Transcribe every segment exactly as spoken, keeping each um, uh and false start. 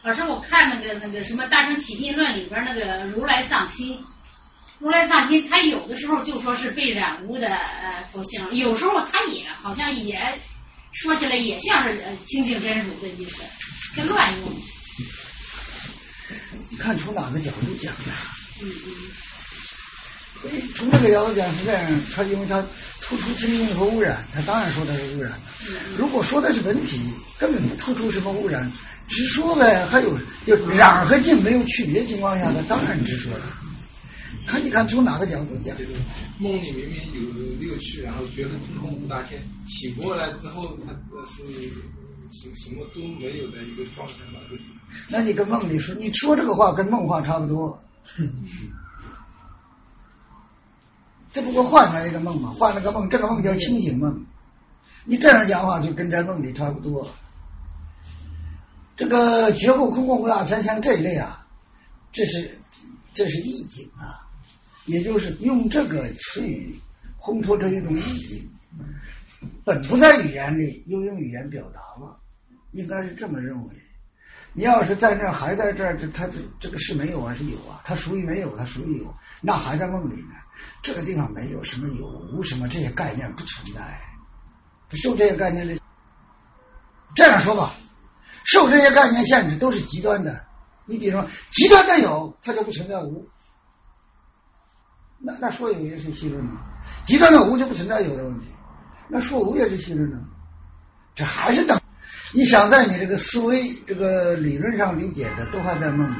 老师，我看那个那个什么《大乘起信论》里边那个如来藏心，如来藏心，他有的时候就说是被染污的呃佛性，有时候他也好像也说起来也像是呃清净真如的意思，跟乱用。 你看从哪个角度讲的？ 嗯嗯。从这个角度讲是这样，他因为他突出清净和污染，他当然说它是污染的。如果说的是本体，根本不突出什么污染，直说呗。还有就染和净没有区别情况下，他当然直说了。看你看从哪个角度讲？ 梦里明明有六趣，然后觉得空空无大天，醒过来之后，他是什什么都没有的一个状态嘛，就是。 那你跟梦里说，你说这个话跟梦话差不多。这不过换了一个梦嘛，换了个梦，这个梦叫清醒梦。你这样讲话就跟在梦里差不多。这个觉悟空空无大天，像这一类啊，这是这是意境啊，也就是用这个词语烘托出一种意境，本不在语言里，又用语言表达了，应该是这么认为。你要是在这儿还在这儿，这他这这个是没有啊，是有啊，它属于没有，它属于有，那还在梦里呢。这个地方没有什么有无什么这些概念不存在，不受这些概念的。这样说吧，受这些概念限制都是极端的。你比如说极端的有，它就不存在无，那那说有也是虚论呢。极端的无就不存在有的问题，那说无也是虚论呢。这还是等你想在你这个思维这个理论上理解的，都还在梦里。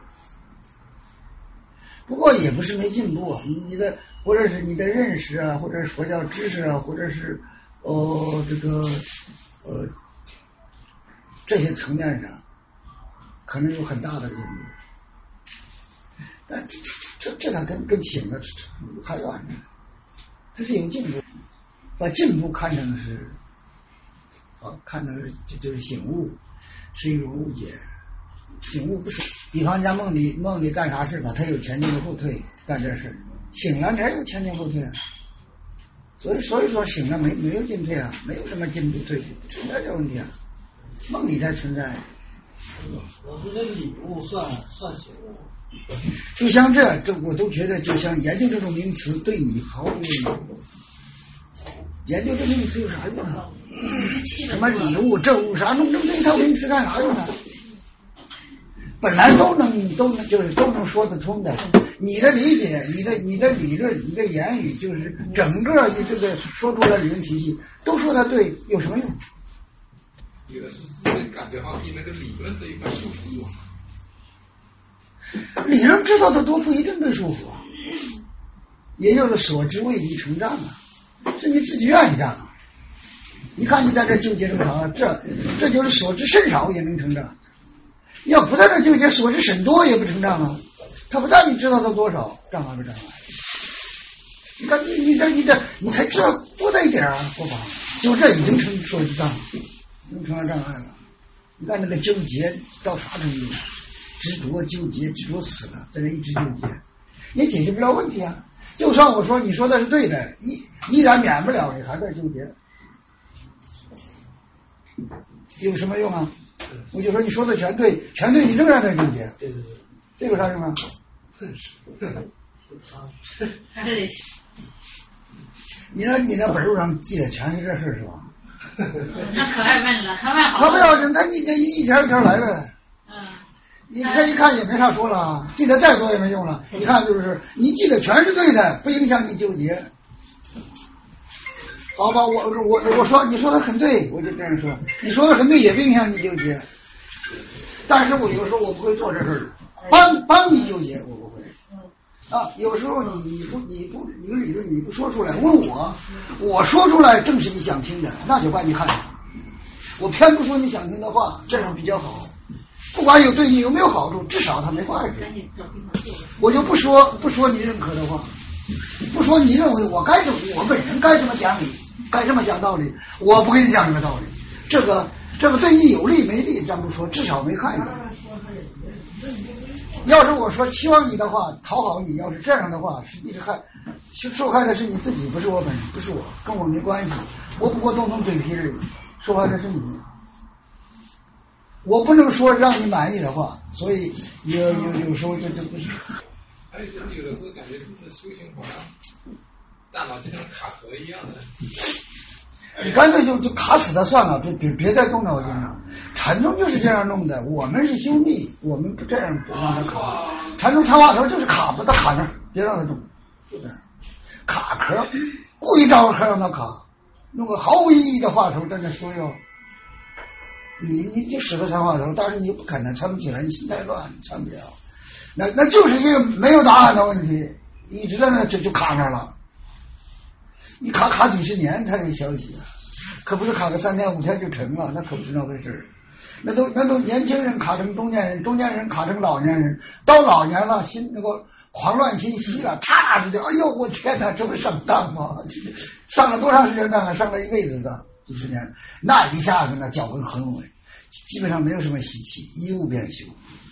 不过也不是没进步啊，你你的或者是你的认识啊，或者是佛教知识啊，或者是哦这个呃这些层面上，可能有很大的进步。但这这这它跟跟醒了还远呢，它是有进步，把进步看成是啊，看成是就就是醒悟，是一种误解。醒悟不是，比方讲梦里梦里干啥事吧，他有前进后退干这事，醒了哪有前进后退啊？所以所以说醒了没没有进退啊，没有什么进步退步，存在这问题啊，梦里才存在。 老师，这礼物算算醒悟？ 就像这这我都觉得，就像研究这种名词对你毫无用。研究这名词有啥用啊？什么礼物、政务啥，弄这么一套名词干啥用啊？本来都能都能就是都能说得通的，你的理解、你的你的理论、你的言语，就是整个你这个说出来理论体系都说它对，有什么用？ 有的是自己感觉好比那个理论这一块束缚住。 理论知道的多不一定被束缚，也就是所知未必成障啊，是你自己愿意障啊。你看你在这纠结这么长，这这就是所知甚少也能成障。要不在这纠结，所知甚多也不成障啊。他不但你知道的多少，障碍不障碍？你看你你这你这你才知道多大一点啊，不妨就这已经成所知障了，已经成了障碍了。你看那个纠结到啥程度？执着纠结执着死了，在这一直纠结，也解决不了问题啊。就算我说你说的是对的，依依然免不了你还在纠结，有什么用啊？我就说你说的全对，全对，你仍然在纠结， 对对对， 这有啥用啊？你那你那本路上记的全是这事是吧？ 那可爱问了，可爱好。 可不要紧，那你这一条一条来呗。 嗯。 你这一看也没啥说了，记得再多也没用了。你看就是你记得全是对的，不影响你纠结。好吧，我我我说你说的很对，我就这样说。你说的很对，也不影响你纠结。但是我有时候我不会做这事儿，帮帮你纠结，我不会。啊，有时候你你不你不你的理论你不说出来，问我，我说出来正是你想听的，那就把你看。我偏不说你想听的话，这样比较好。不管有对你有没有好处，至少它没坏处。我就不说不说你认可的话，不说你认为我该怎么，我本人该这么讲理，该这么讲道理，我不跟你讲这个道理。这个这个对你有利没利，咱不说，至少没害你。要是我说期望你的话，讨好你，要是这样的话，是一直害，受害的是你自己，不是我本人，不是我，跟我没关系。我不过动动嘴皮而已，受害的是你。 我不能说让你满意的话，所以有有有时候这就不是。 还有就是有的时候感觉就是修行好像大脑就像卡壳一样的。 你干脆就就卡死它算了，别别别再动脑筋了。禅宗就是这样弄的，我们是兄弟，我们不这样不让它卡。禅宗参话头就是卡，把它卡那儿，别让它动，就这样。卡壳，故意找个壳让它卡，弄个毫无意义的话头在那说哟。你你就使个参话头，但是你不可能参不起来，你心太乱，你参不了。那那就是一个没有答案的问题，一直在那就就卡那儿了。你卡卡几十年才有消息啊，可不是卡个三天五天就成了，那可不是那回事儿。那都那都年轻人卡成中年人，中年人卡成老年人，到老年了心那个狂乱心息了，嚓就哎呦我天哪，这不上当吗？上了多长时间当啊？上了一辈子的几十年，那一下子呢脚跟很稳，基本上没有什么习气，一物变修。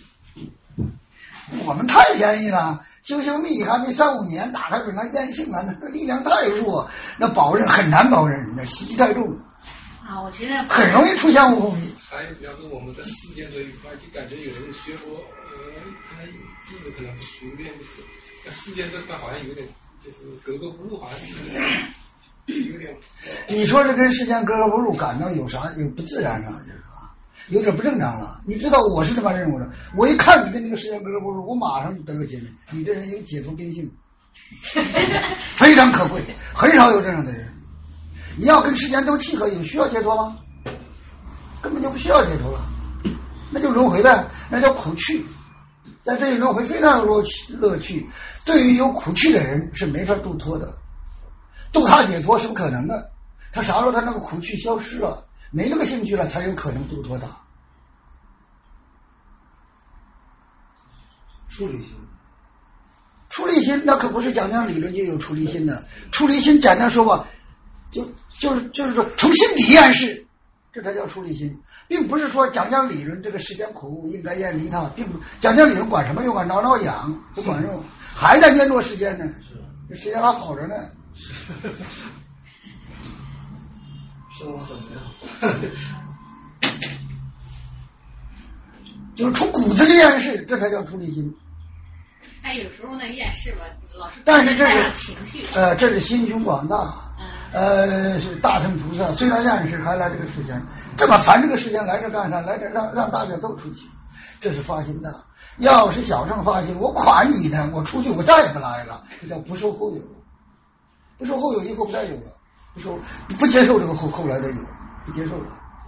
我们太便宜了。修修密还没三五年，打开本来烟性了，那个力量太弱，那保任很难保任，那习气太重啊，我觉得很容易出现误会。 还有比方说我们在世间这一块，就感觉有人学佛，呃，可能知识可能不熟练，就是在世间这块好像有点就是格格不入，好像就是有点。 你说这跟世间格格不入，感到有啥有不自然啊？就是说有点不正常了。你知道我是这么认为的，我一看你跟这个世间格格不入，我马上就得个结论，你这人有解脱根性，非常可贵，很少有这样的人。你要跟世间都契合，有需要解脱吗？根本就不需要解脱了，那就轮回呗，那叫苦趣。在这一轮回非常有乐趣，乐趣对于有苦趣的人是没法度脱的，度他解脱是不可能的。他啥时候他那个苦趣消失了，没那个兴趣了，才有可能度脱他。 出离心， 出离心那可不是讲讲理论就有出离心的。出离心简单说吧，就就是就是说从心底验识，这才叫出离心，并不是说讲讲理论这个世间苦应该远离它，并不讲讲理论管什么用啊？挠挠痒不管用，还在念着世间呢，这世间还好着呢。 生活很美好。 就是从骨子里验识，这才叫出离心。 哎，有时候那验识吧，老是但是这带上是情绪。 呃，这是心胸广大。 嗯。 呃，是大乘菩萨，虽然验识还来这个世间，这么烦这个世间来这干啥？来这让让大家都出去，这是发心的。要是小乘发心，我款你呢，我出去我再也不来了，这叫不受后有。不受后有，以后不再有了。不受不接受这个后后来的有，不接受了。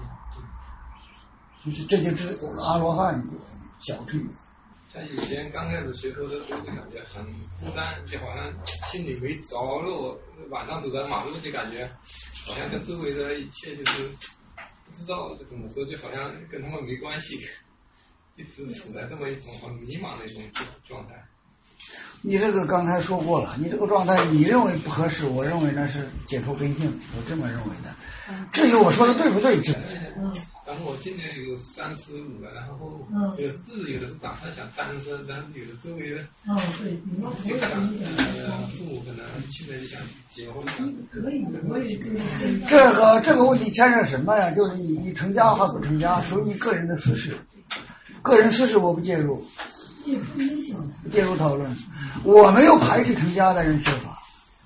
就是这就只有了阿罗汉小乘。 像以前刚开始学佛的时候，就感觉很孤单，就好像心里没着落。晚上走在马路就感觉，好像跟周围的一切就是不知道怎么说，就好像跟他们没关系，一直处在这么一种很迷茫的一种状态。 你这个刚才说过了，你这个状态你认为不合适，我认为那是解脱根性，我这么认为的。至于我说的对不对，这。 然后我今年有三十五了，然后有的是自己有的是打算想单身，但是有的周围的就想呃父母可能现在就想结婚。 这个这个问题牵扯什么呀？就是你你成家还不成家，属于你个人的私事，个人私事我不介入，不介入讨论。我没有排斥成家的人学法。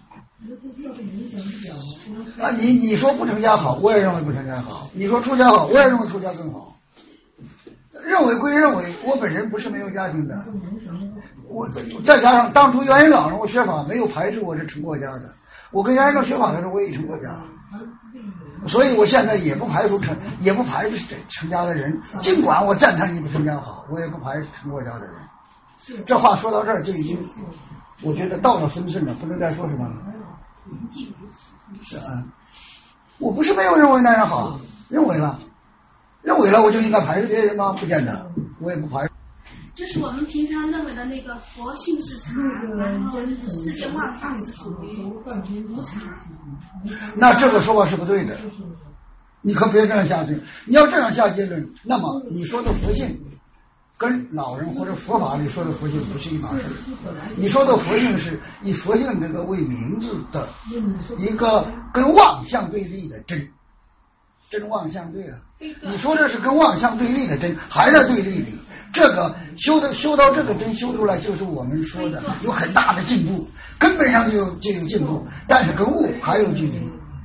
啊，你你说不成家好，我也认为不成家好；你说出家好，我也认为出家更好。认为归认为，我本人不是没有家庭的，我再加上当初元音老人我学法没有排斥我是成过家的，我跟元音老学法的时候我也成过家，所以我现在也不排除成也不排斥成家的人，尽管我赞叹你不成家好，我也不排斥成过家的人。这话说到这儿就已经，我觉得到了分寸了，不能再说什么了。是啊，我不是没有认为那样好，认为了，认为了我就应该排斥别人吗？不见得，我也不排斥。 就是我们平常认为的那个佛性是常，然后世间万法是属于无常。 那这个说法是不对的，你可别这样下去。你要这样下结论，那么你说的佛性跟老人或者佛法里说的佛性不是一码事。你说的佛性是以佛性这个为名字的一个跟妄相对立的真， 真妄相对啊。你说这是跟妄相对立的真，还在对立里。这个修的修到这个真修出来，就是我们说的有很大的进步，根本上就有就有进步，但是跟物还有距离，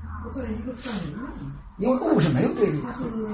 因为物是没有对立的。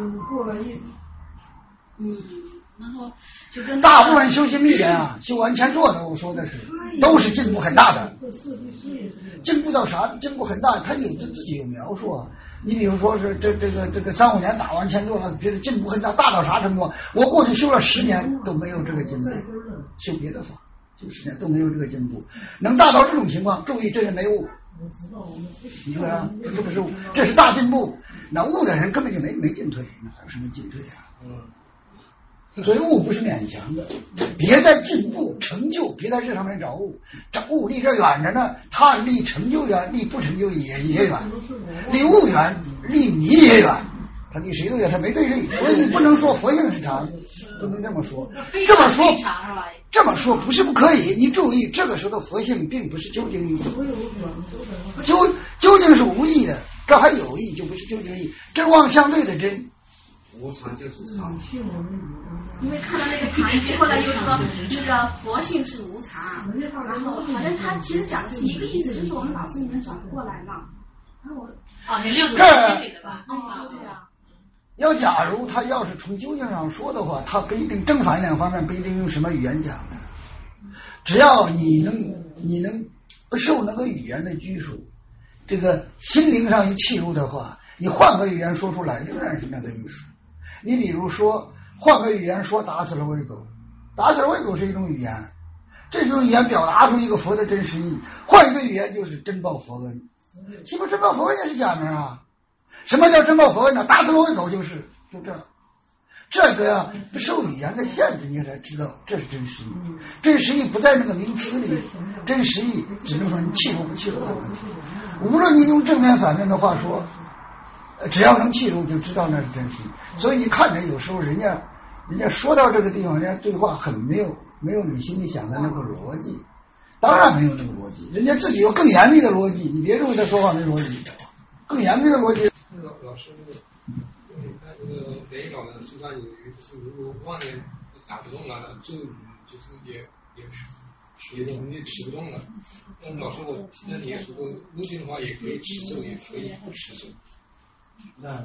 嗯，然后就跟大部分修行密人啊，修完前座的，我说的是都是进步很大的，进步到啥？进步很大，他有自己有描述啊。你比如说是这这个这个三五年打完前座了，觉得进步很大，大到啥程度？我过去修了十年都没有这个进步，修别的法修十年都没有这个进步，能大到这种情况，注意这是没悟。你说啊，这不是这是大进步，那悟的人根本就没没进退，那还有什么进退啊？所以悟不是勉强的，别在进步成就，别在这上面找悟，找悟离这远着呢，他离成就远，离不成就也也远，离悟远，离你也远，他离谁都远，他没对立，所以你不能说佛性是常，不能这么说，这么说这么说不是不可以，你注意，这个时候的佛性并不是究竟义，究究竟是无义的，这还有义就不是究竟义，真妄相对的真。 无常就是常， 因为看到那个唐记，后来又说那个佛性是无常，然后反正他其实讲的是一个意思，就是我们脑子里面转不过来嘛。然后我啊，你六祖心里的吧？ 啊，对啊。 要假如他要是从究竟上说的话，他不一定正反两方面不一定用什么语言讲的，只要你能你能不受那个语言的拘束，这个心灵上一契入的话，你换个语言说出来仍然是那个意思。你比如说换个语言说打死了喂狗，打死了喂狗是一种语言，这种语言表达出一个佛的真实意，换一个语言就是真报佛恩，岂不真报佛恩也是假名啊？什么叫真报佛恩呢？打死了喂狗就是就这这个呀，不受语言的限制，你才知道这是真实意。真实意不在那个名词里，真实意只能说你契入不契入的问题。无论你用正面反面的话说，只要能契入就知道那是真实意。所以你看着有时候人家人家说到这个地方，人家对话很没有没有你心里想的那个逻辑，当然没有这个逻辑，人家自己有更严密的逻辑，你别认为他说话没逻辑，更严密的逻辑。 老老师那个，你看那个雷老的书上有一个，就是如果妄念打不动了，咒语就是也也也也持不动了。那老师，我记得你也说过，入定的话也可以持咒，也可以不持咒。 那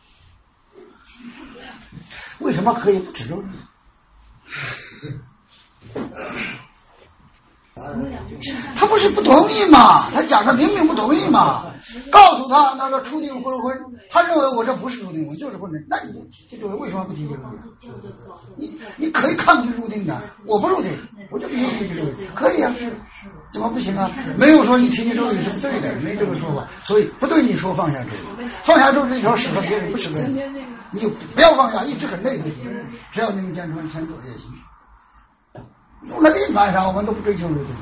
为什么可以不持咒呢？他不是不同意嘛？他讲的明明不同意嘛？告诉他那个初定昏昏，他认为我这不是初定，我就是昏昏。那你这种为什么不提这个？你你可以抗拒入定的，我不入定，我就必须提这个，可以啊，怎么不行啊？没有说你提你咒语是不对的，没这个说法，所以不对你说放下咒，放下咒这条适合别人，不适合你，你就不要放下，一直很累的，只要你能坚持往前走也行。入了定干啥？我们都不追求入定。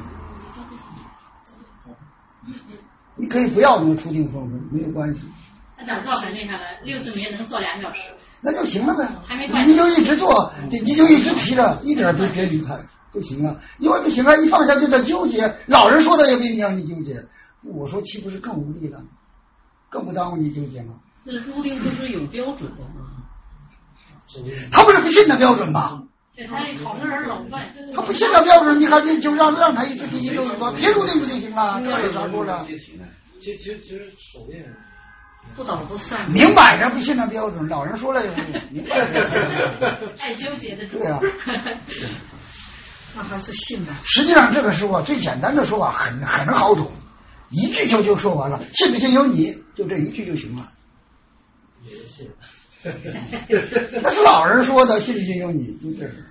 你可以不要那么初定风风，没有关系。 那讲坐很厉害了，六次也能坐两小时， 那就行了呗。 还没关系， 你就一直做，你你就一直提着，一点别别离开就行了。因为不行啊，一放下就在纠结。老人说的也不影响你纠结，我说岂不是更无力了，更不耽误你纠结吗？ 那入定不是有标准的吗？ 他不是不信的标准吗？ 这他好多人老问， 他不信这标准，你看你就让让他一直提一周说，别入定不就行了？这有啥说的？ 其实其实其实手练不倒不散， 明摆着不信那标准，老人说了也不明摆着。 爱纠结的。 对啊， 那还是信的。 实际上这个时候啊，最简单的说法很很好懂，一句就就说完了，信不信由你，就这一句就行了。 也信。 那是老人说的，信不信由你，就这事。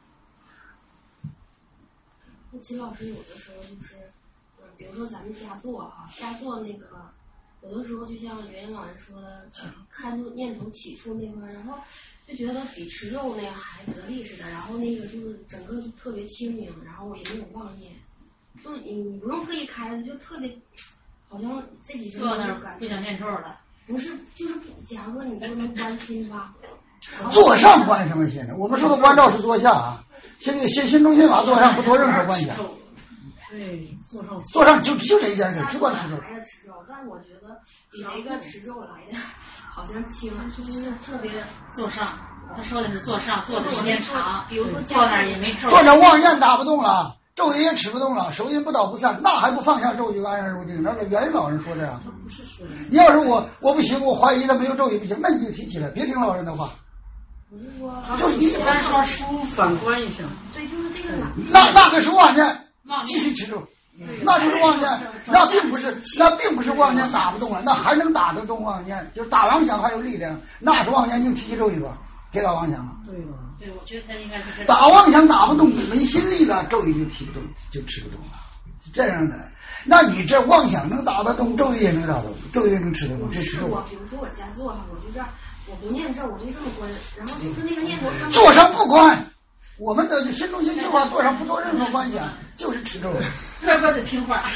那齐老师有的时候就是，嗯，比如说咱们家座哈，家座那个，有的时候就像袁老人说的，看出念头起处那块儿，然后就觉得比吃肉那个还得力似的，然后那个就是整个就特别清明，然后也没有妄念，就是你你不用特意开的，就特别，好像这几天坐那儿不想念咒了。 不是，就是假如说你不能关心吧。 坐上关什么心呢？我们说的关照是坐下啊，心里心心中心法坐上不做任何关想。 对，坐上坐上就就这一件事，只管吃肉。 来的吃肉，但我觉得比那个吃肉来的好像轻，就是特别坐上。他说的是坐上，坐的时间长， 比如说坐那儿也没咒。 坐那望念打不动了，咒语也持不动了，手印不倒不散，那还不放下咒语安然入定？那是元老人说的呀。 不是说的。 你要是我我不行，我怀疑他没有咒语不行，那你就提起来，别听老人的话。 不是说， 就你单说书反观一下。 对，就是这个哪？ 那那个是妄念，继续持咒。那就是妄念，那并不是，那并不是妄念打不动了，那还能打得动妄念，就是打妄想还有力量，那是妄念，你就提起咒语吧。别打妄想了， 对了， 对，我觉得他应该是这。 打妄想打不动，没心力了，咒语就提不动，就持不动了，是这样的。那你这妄想能打得动，咒语也能打得动，咒语也能持得动，就持不动。 我比如说我家坐哈，我就这样，我不念咒，我就这么关，然后就是那个念头上坐上不关，我们的心中心计划坐上不做任何观想，就是持咒。 乖乖的听话。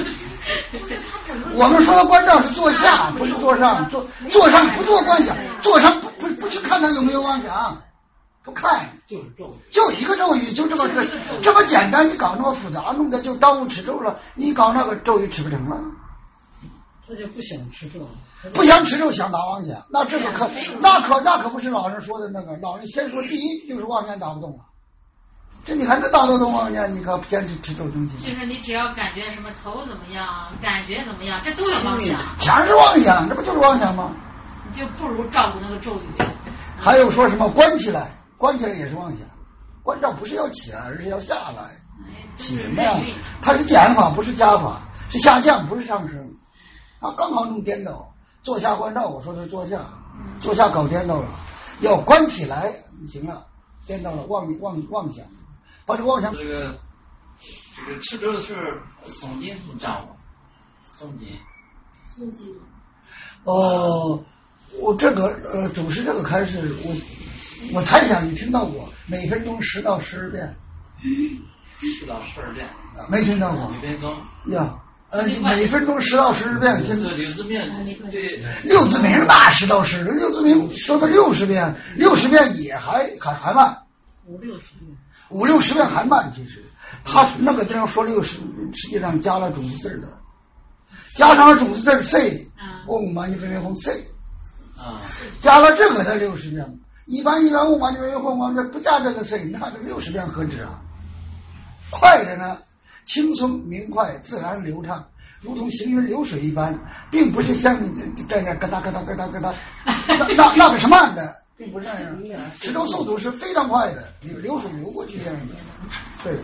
我们说的观照是坐下，不是坐上。坐坐上不做观想，坐上不不不去看他有没有妄想，不看， 就是咒语， 就一个咒语，就这么是这么简单。你搞那么复杂，弄得就耽误持咒了。你搞那个咒语持不成了， 他就不想持咒， 不想持咒想打妄想，那这个可那可那可不是老人说的那个。老人先说第一就是妄念打不动了。这你还能打得动妄念？你可坚持持咒中心。 就是你只要感觉什么头怎么样，感觉怎么样，这都是妄想。 全是妄想，这不就是妄想吗？ 你就不如照顾那个咒语。 还有说什么关起来，关起来也是妄想。关照不是要起来，而是要下来。起什么呀？它是减法，不是加法，是下降，不是上升。啊，刚好弄颠倒。坐下关照，我说是坐下，坐下搞颠倒了，要关起来，行了，颠倒了，妄妄妄想。把这个妄想， 这个这个吃粥的事儿，诵经是掌握，诵经， 诵经。 哦，我这个呃，主持这个开始，我我猜想你听到过，每分钟十到十遍， 十到十二遍， 没听到过？ 每分钟呀，呃，每分钟十到十遍， 这个六字命，对， 六字名那十到十，六字名说到六十遍，六十遍也还还还慢， 五六十遍。 五六十遍还慢，其实他那个地方说六十，实际上加了种子字的，加上了种子字 C， 嗡嘛呢叭咪吽 C， 啊， 加了这个才六十遍。一般一般嗡嘛呢叭咪吽，我这不加这个 C， 那这六十遍何止啊？快的呢，轻松明快，自然流畅，如同行云流水一般，并不是像你在那咯哒咯哒咯哒咯哒，那那那个是慢的。并不是那样，持咒速度是非常快的，流流水流过去这样的，对，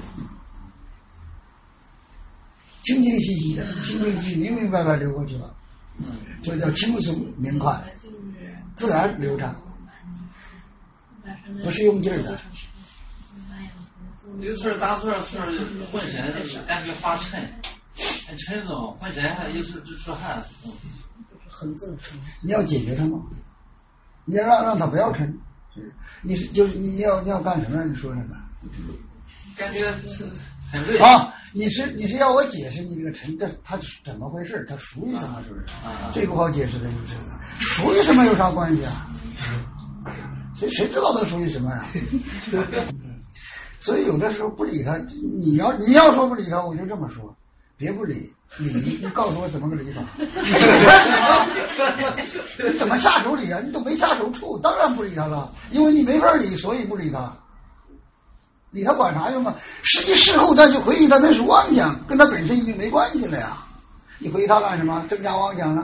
清清晰晰的，清清晰晰、明明白白流过去了，就叫轻松明快，自然流畅，不是用劲儿的。 有时候打坐时候浑身感觉发沉，很沉重，浑身还有时候直出汗， 很正常。 你要解决它吗？你要让让他不要沉，你是就是你要你要干什么？你说什么？ 感觉很累啊！你是你是要我解释你这个沉，这它怎么回事？它属于什么？是不是？ 啊， 最不好解释的就是这个，属于什么有啥关系啊？谁谁知道它属于什么呀？所以有的时候不理他，你要你要说不理他，我就这么说，别不理。理，你告诉我怎么个理法？你怎么下手理啊？你都没下手处，当然不理他了，因为你没法理，所以不理他。理他管啥用啊？实际事后再去回忆他，那是妄想，跟他本身已经没关系了呀。你回忆他干什么？增加妄想了。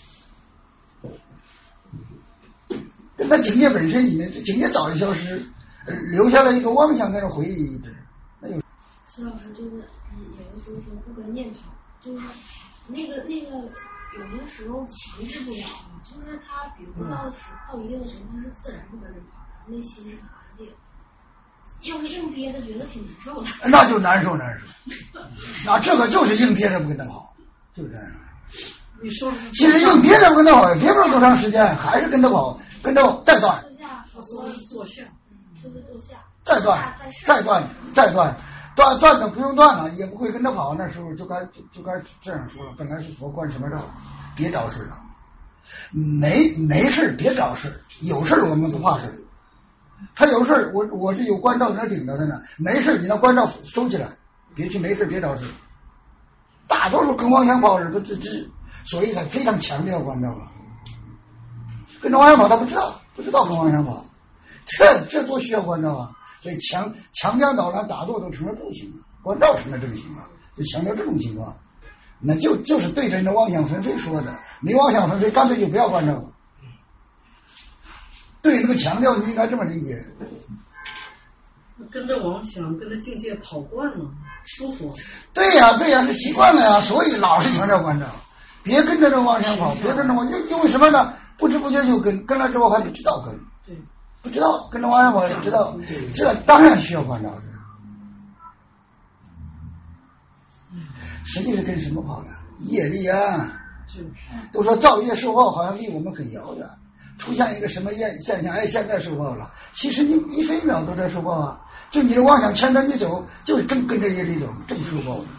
跟他境界本身已经境界早就消失，留下了一个妄想在那回忆一直。那有。 施老师就是嗯，有的时候说不跟念跑。就是那个那个，有的时候强制不了，就是他，比如说到时到一定的时候，他是自然不跟着跑，然后内心是很安定。要是硬憋着，觉得挺难受的。 那就难受难受，那这个就是硬憋着不跟他跑，就是这样。 你说其实硬憋着不跟他跑，也憋不了多长时间，还是跟他跑，跟他跑再断。 他说的是坐下， 就是坐下， 再断，再断，再断。断断的不用断了，也不会跟他跑。那时候就该就就该这样说了。本来是说关什么照，别找事了。没没事别找事，有事我们不怕事。他有事，我我是有关照在那顶着的呢。没事，你那关照收起来，别去没事别找事。大多数跟妄想跑是不自知，所以他非常强调关照了。 跟着往前跑，他不知道，不知道跟往前跑，这这多需要关照啊！所以强强将导览打坐都成了正行了，关照成了正行了，就强调这种情况，那就就是对着那妄想纷飞说的，没妄想纷飞，干脆就不要关照了。对那个强调，你应该这么理解。 跟着妄想，跟着境界跑惯了，舒服。 对呀、啊，对呀、啊，是习惯了呀，所以老是强调关照，别跟着这妄想跑，别跟着我，因因为什么呢？不知不觉就跟跟了之后还不知道跟， 对， 不知道跟着妄想跑也不知道，这当然需要关照。实际是跟什么跑的？业力啊，都说造业受报好像离我们很遥远。出现一个什么现现象？哎，现在受报了。其实你一分一秒都在受报啊！就你的妄想牵着你走，就是正跟着业力走，正受报的。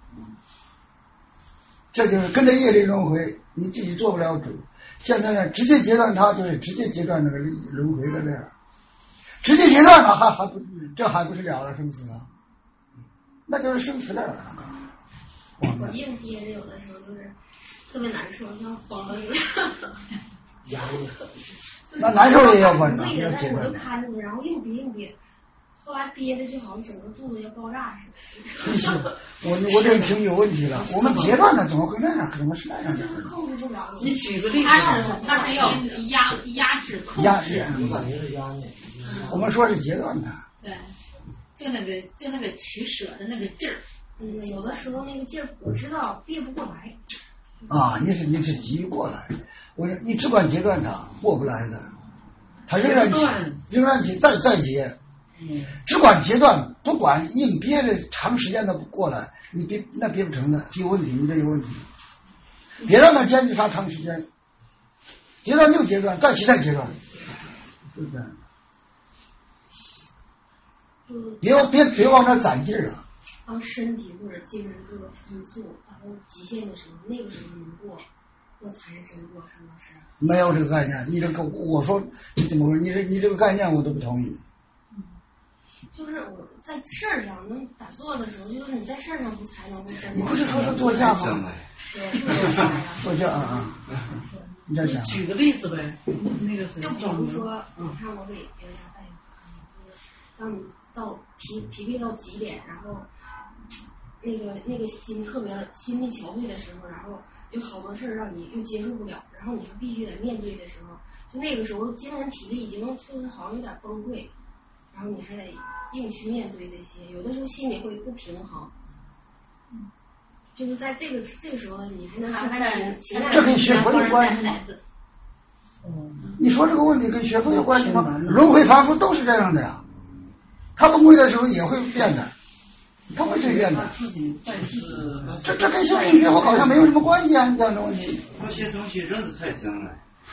这就是跟着业力轮回，你自己做不了主。现在呢，直接截断它，就是直接截断那个轮回的链儿。直接截断了，还还不这还不是了了生死啊？那就是生死链了。 我硬憋的，有的时候就是特别难受，像疯了一样。 压力那难受也要关照， 对的，但是我要截断就看着呢，然后硬憋硬憋，后来憋的就好像整个肚子要爆炸似的。我我这听有问题了，我们截断的怎么会那样？怎么是那样的？ 就是控制不了。 你举个例子， 他是他是要压压制控制。 压制， 我感觉是压力。 我们说是截断的。 对，就那个就那个取舍的那个劲儿。 嗯，有的时候那个劲儿我知道憋不过来。 啊，你是你是急于过来，我你只管截断它，过不来的，它仍然起，仍然起，再再截，嗯，只管截断，不管硬憋着长时间的不过来，你憋那憋不成的，有问题，你这有问题，别让它坚持它长时间，截断就截断，再起再截断，是不是？ 嗯， 别别别往那攒劲儿啊！ 当身体或者精神各个因素达到极限的时候，那个时候能过，那才是真过，是不是？ 没有这个概念，你这个我说你怎么回事？你这你这个概念我都不同意。 嗯，就是我在事儿上能打坐的时候，就是你在事儿上不才能够真的。 你不是说他坐下吗？ 对，坐下呀。 坐下啊啊！你再讲。 举个例子呗，那个谁？ 就比如说，你看我给别人家大夫看，就是当你到疲疲惫到极点，然后。那个那个心特别心力憔悴的时候，然后有好多事儿让你又接受不了，然后你还必须得面对的时候，就那个时候精神体力已经就是好像有点崩溃，然后你还得硬去面对这些，有的时候心里会不平衡。嗯，就是在这个这个时候，你还能说他情情感。 这跟学佛有关系吗？你说这个问题跟学佛有关系吗？轮回反复都是这样的呀，他崩溃的时候也会变的。他会蜕变的，这这跟修行学佛好像没有什么关系啊！你讲这问题， 有些东西真是太真了。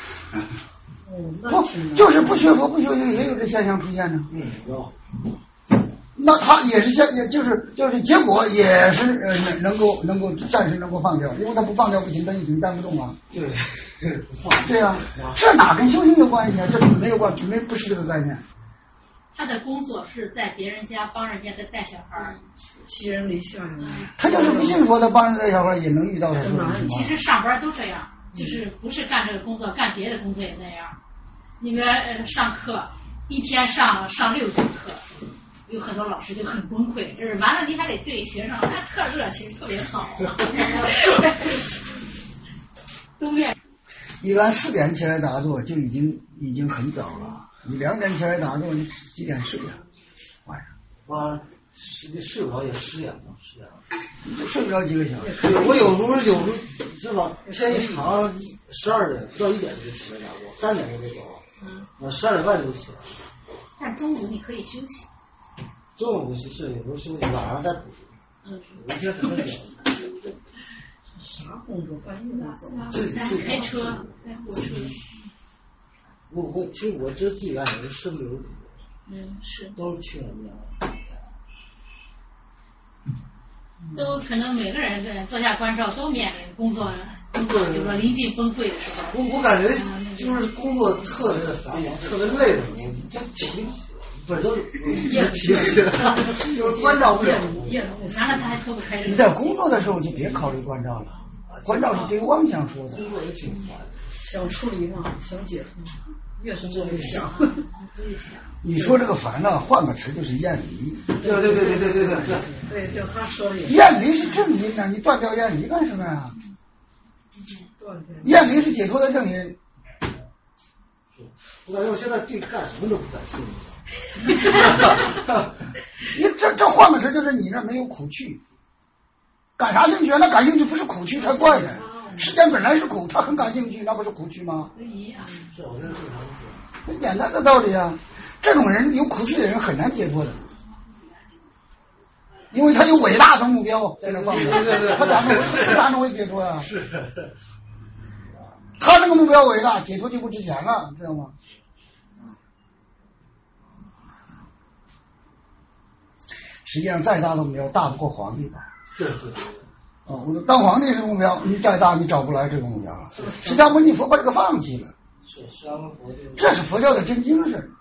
不，就是不学佛不修行也有这现象出现呢。 嗯，有。 那他也是现，也就是就是结果也是呃能能够能够暂时能够放掉，因为他不放掉不行，他已经担不动了。 对， 对啊，这哪跟修行有关系啊？这没有关，没不是这个概念。 他的工作是在别人家帮人家的带小孩儿， 寄人篱下呀。 他就是不信佛的，帮人带小孩也能遇到他这种情况。 其实上班都这样，就是不是干这个工作，干别的工作也那样。你们呃上课一天上上六节课，有很多老师就很崩溃，就是完了你还得对学生还特热情，特别好，都愿意。 一般四点起来打坐就已经已经很早了。你两点起来打坐，你几点睡呀？晚上我实际睡不着也十点了，十点了， 你就睡不着几个小时。 我有时候有时候就老天一长，十二点到一点就起来打坐，三点就得走，嗯，我十二点半就起来。 但中午你可以休息。 中午是是有时候休息，晚上再补。 嗯， 我天很久。 啥工作？干什么？ 自己自己开车，开火车。 我我其实我这自己干也是身不由己， 嗯是， 都是听人家。 都可能每个人在坐下关照都面临工作工作就是说临近崩溃的时候。 我我感觉就是工作特别的繁忙，特别累的，就提不是都也提就是关照不了。 完了他还脱不开这个。 你在工作的时候就别考虑关照了啊， 关照是对妄想说的。 工作也挺烦， 想处理嘛，想解脱，越工作越想。 你说这个烦恼，换个词就是厌离。 对对对对对对对对。 对，就他说的也。 厌离是正因呢，你断掉厌离干什么呀？厌离是解脱的正因。 我感觉我现在对干什么都不感兴趣。 你这这换个词就是你那没有苦趣。感啥兴趣啊？那感兴趣不是苦趣才怪呢。世间本来是苦，他很感兴趣，那不是苦趣吗？ 一样。 是，我现在正常说。 很简单的道理啊，这种人有苦趣的人很难解脱的，因为他有伟大的目标在这放着，他咋能他咋能会解脱啊？ 是， 他这个目标伟大，解脱就不值钱了，知道吗？实际上，再大的目标大不过皇帝吧？ 对对对。 哦，我当皇帝是目标，你再大你找不来这个目标了。释迦牟尼佛把这个放弃了。 是释迦牟尼佛， 这是佛教的真精神。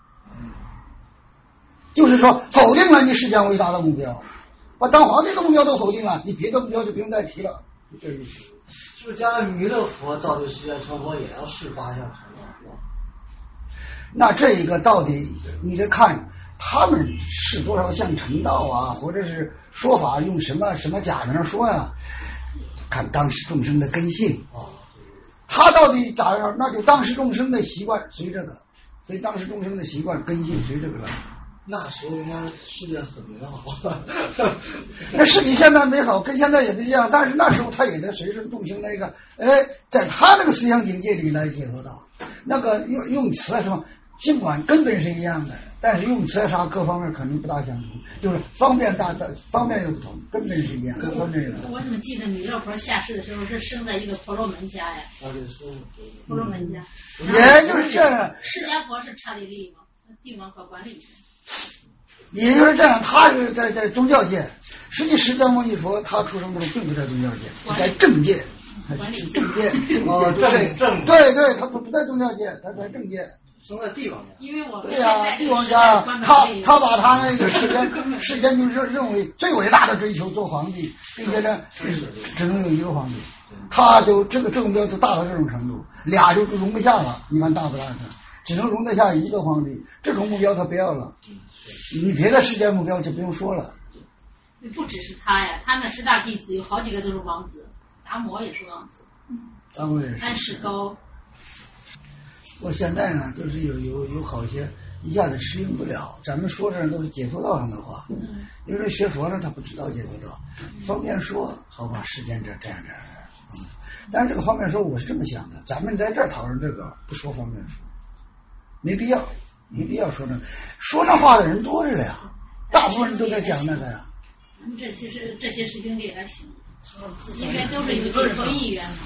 就是说，否定了你释迦伟大的目标，把当皇帝的目标都否定了，你别的目标就不用再提了，就这意思。 是不是将来弥勒佛到这世间成佛也要试八项成佛？ 那这一个到底你得看他们试多少项成道啊，或者是说法用什么什么假名说呀、啊？看当时众生的根性啊。他到底咋样？那就当时众生的习惯随这个，所以当时众生的习惯根性随这个来。 那时候应该世界很美好。 那是比现在美好，跟现在也不一样。但是那时候他也得随着众生那个，哎，在他那个思想境界里来解脱到。那个用用词啊什么，尽管根本是一样的，但是用词啊啥各方面可能不大相同，就是方便大的方面又不同，根本是一样，各方面有。 我怎么记得弥勒佛下世的时候是生在一个婆罗门家呀？ 啊，对，说婆罗门家。 也就是这样。 释迦佛是刹利利嘛，帝王可管理。 也就是这样，他是在在宗教界，实际释迦牟尼佛他出生的时候并不在宗教界，是在政界，是政界， 哦，政政， 对对，他不不在宗教界，他在政界， 生在帝王家。 因为我对呀、啊，帝王家，他他把他那个世间世间就认认为最伟大的追求做皇帝，并且呢只能有一个皇帝，他就这个这个目标就大到这种程度，俩就容不下了，你看大不大的？只能容得下一个皇帝，这种目标他不要了。你别的世界目标就不用说了。 不只是他呀，他那十大弟子有好几个都是王子，达摩也是王子， 达摩也是。 安世高。 我现在呢，就是有有有好些一下子适应不了。咱们说的都是解脱道上的话，嗯、因为学佛呢，他不知道解脱道，方便说，好吧，世间这这样这样。嗯，但是这个方便说，我是这么想的，咱们在这儿讨论这个，不说方便说，没必要。没必要说那说那话的人多着了呀，大部分人都在讲那个呀。 咱们这些是这些师兄弟来行，因为都是有解脱意愿嘛。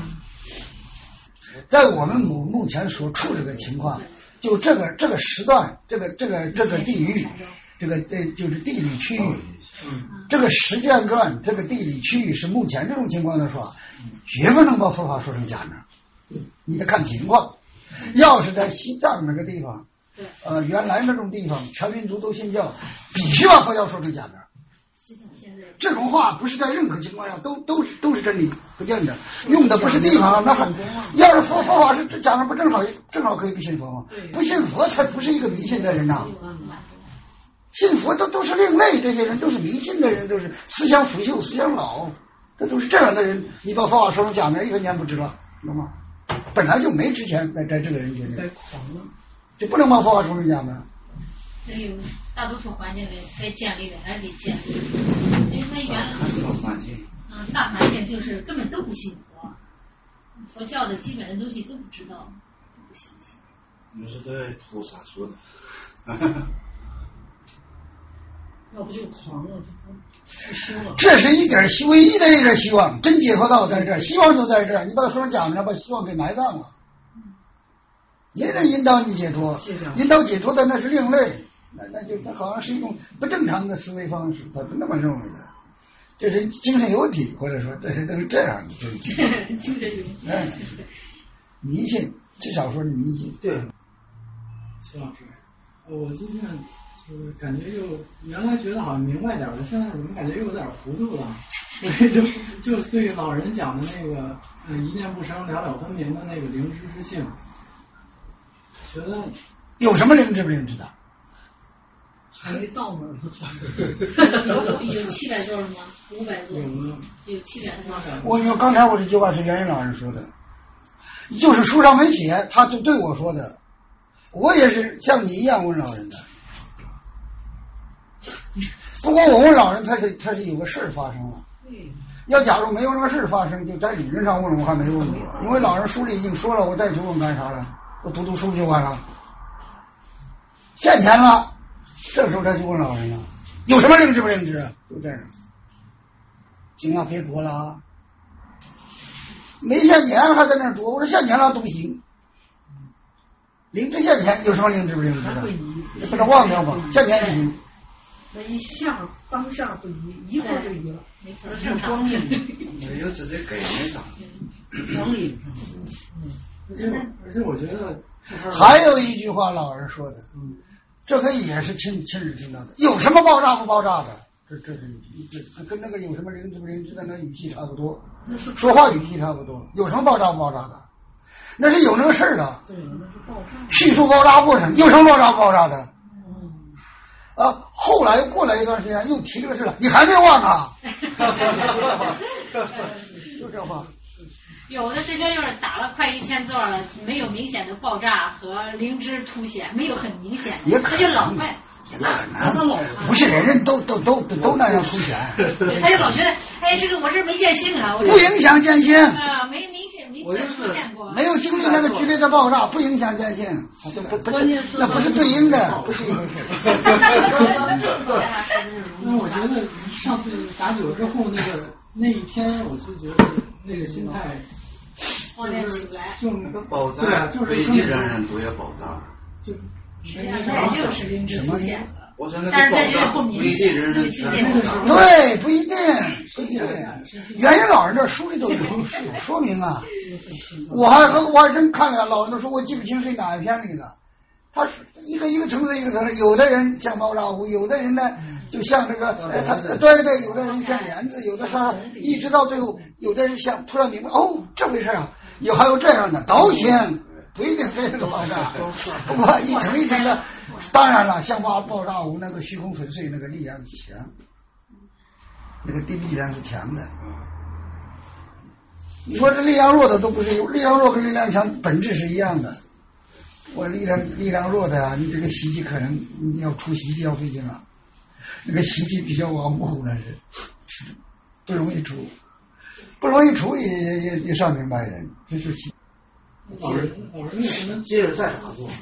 在我们目目前所处这个情况，就这个这个时段，这个这个这个地域，这个这就是地理区域，这个时间段，这个地理区域是目前这种情况的说，绝不能把佛法说成假名，你得看情况。要是在西藏那个地方。呃，原来那种地方，全民族都信教，必须把佛教说成假名。这种话不是在任何情况下都都是都是真理，不见得用的不是地方。那很，要是佛佛法是假名，不正好正好可以不信佛吗？不信佛才不是一个迷信的人呐、啊。信佛都都是另类，这些人都是迷信的人，都是思想腐朽、思想老，这都是这样的人。你把佛法说成假名，一分钱不值了，懂吗？本来就没值钱，在在这个人群里。就不能把佛法说成假名。 那有大多数环境里该建立的还是得建立，因为他原来嗯大环境就是根本都不信佛，佛教的基本的东西都不知道，不相信。 你是在菩萨说的。 要不就狂了，就不修了。 这是一点唯一的一点希望，真解脱道在这儿，希望就在这儿。你把它说成假名，把希望给埋葬了。没人引导你解脱，引导解脱的那是另类，那那就那好像是一种不正常的思维方式，他是那么认为的。这是精神有问题，或者说这是都是这样的，就是精神有问题。哎，迷信，至少说是迷信。 对， 徐老师，我最近就是感觉又原来觉得好像明白点了，现在怎么感觉又有点糊涂了？ 所以就就对老人讲的那个嗯一念不生了了分明的那个灵知之性，觉得有什么灵知不灵知的？ 还没到呢。 有有七百多了吗？五百多？有七百多。 我因为刚才我这句话是袁云老师说的，就是书上没写，他就对我说的。我也是像你一样问老人的。不过我问老人，他是他是有个事儿发生了。要假如没有这个事儿发生，就在理论上问我还没问过，因为老人书里已经说了，我再去问干啥了？我读读书就完了。现钱了，这时候他就问老人了，有什么灵知不灵知？就这样。行啊，别捉了啊！没现钱还在那儿捉，我说现钱了都不行。灵知现钱有什么灵知不灵知的？你把它忘掉吧，现钱不行。 那一下当下不移，一会儿就移了， 没错， 是光影， 没有这在概念上， 光影上。 嗯，而且而且我觉得还有一句话老人说的，嗯，这个也是亲亲耳听到的，有什么爆炸不爆炸的？这这是这跟那个有什么灵知不灵知的那语气差不多，说话语气差不多，有什么爆炸不爆炸的？那是有那个事儿的。 对，那是爆炸。 叙述爆炸过程，有什么爆炸不爆炸的？啊，后来过来一段时间又提这个事了，你还没忘啊？就这话。 有的时间就是打了快一千座了，没有明显的爆炸和灵芝凸显，没有很明显， 也可他就老卖。 也可能，不是人人都都都都那样凸显。 他就老觉得，哎，这个我这没见性啊， 不影响见性啊，没明显明显出现过， 没有经历那个剧烈的爆炸，不影响见性，不不是那不是对应的，不是一回事。 那我觉得上次打酒之后那个那一天，我是觉得那个心态。 往前起不来， 就那个爆炸， 对啊，就是北京人人都要爆炸。 就实际上这就是灵芝出现的。 我说那个爆炸，不一定人人全爆炸。 对，不一定，不一定。原因老人这书里都有有说明啊。我还和我还真看了，老人都说我记不清是哪一篇里的。他一个一个层次一个层次，有的人像爆炸物，有的人呢就像这个，呃、他对对，有的人像帘子，有的是一直到最后，有的人像突然明白哦这回事啊，有还有这样的都行，不一定非这个爆炸，不过一层一层的，当然了，像爆爆炸物那个虚空粉碎那个力量强，那个地力量是强的。你说这力量弱的都不是有，力量弱跟力量强本质是一样的。我力量力量弱的啊，你这个袭击可能你要出袭击要费劲了，那个袭击比较顽固，那是不容易出，不容易出也也也也上明白人，这是袭。 老人老人为什么接着再打坐？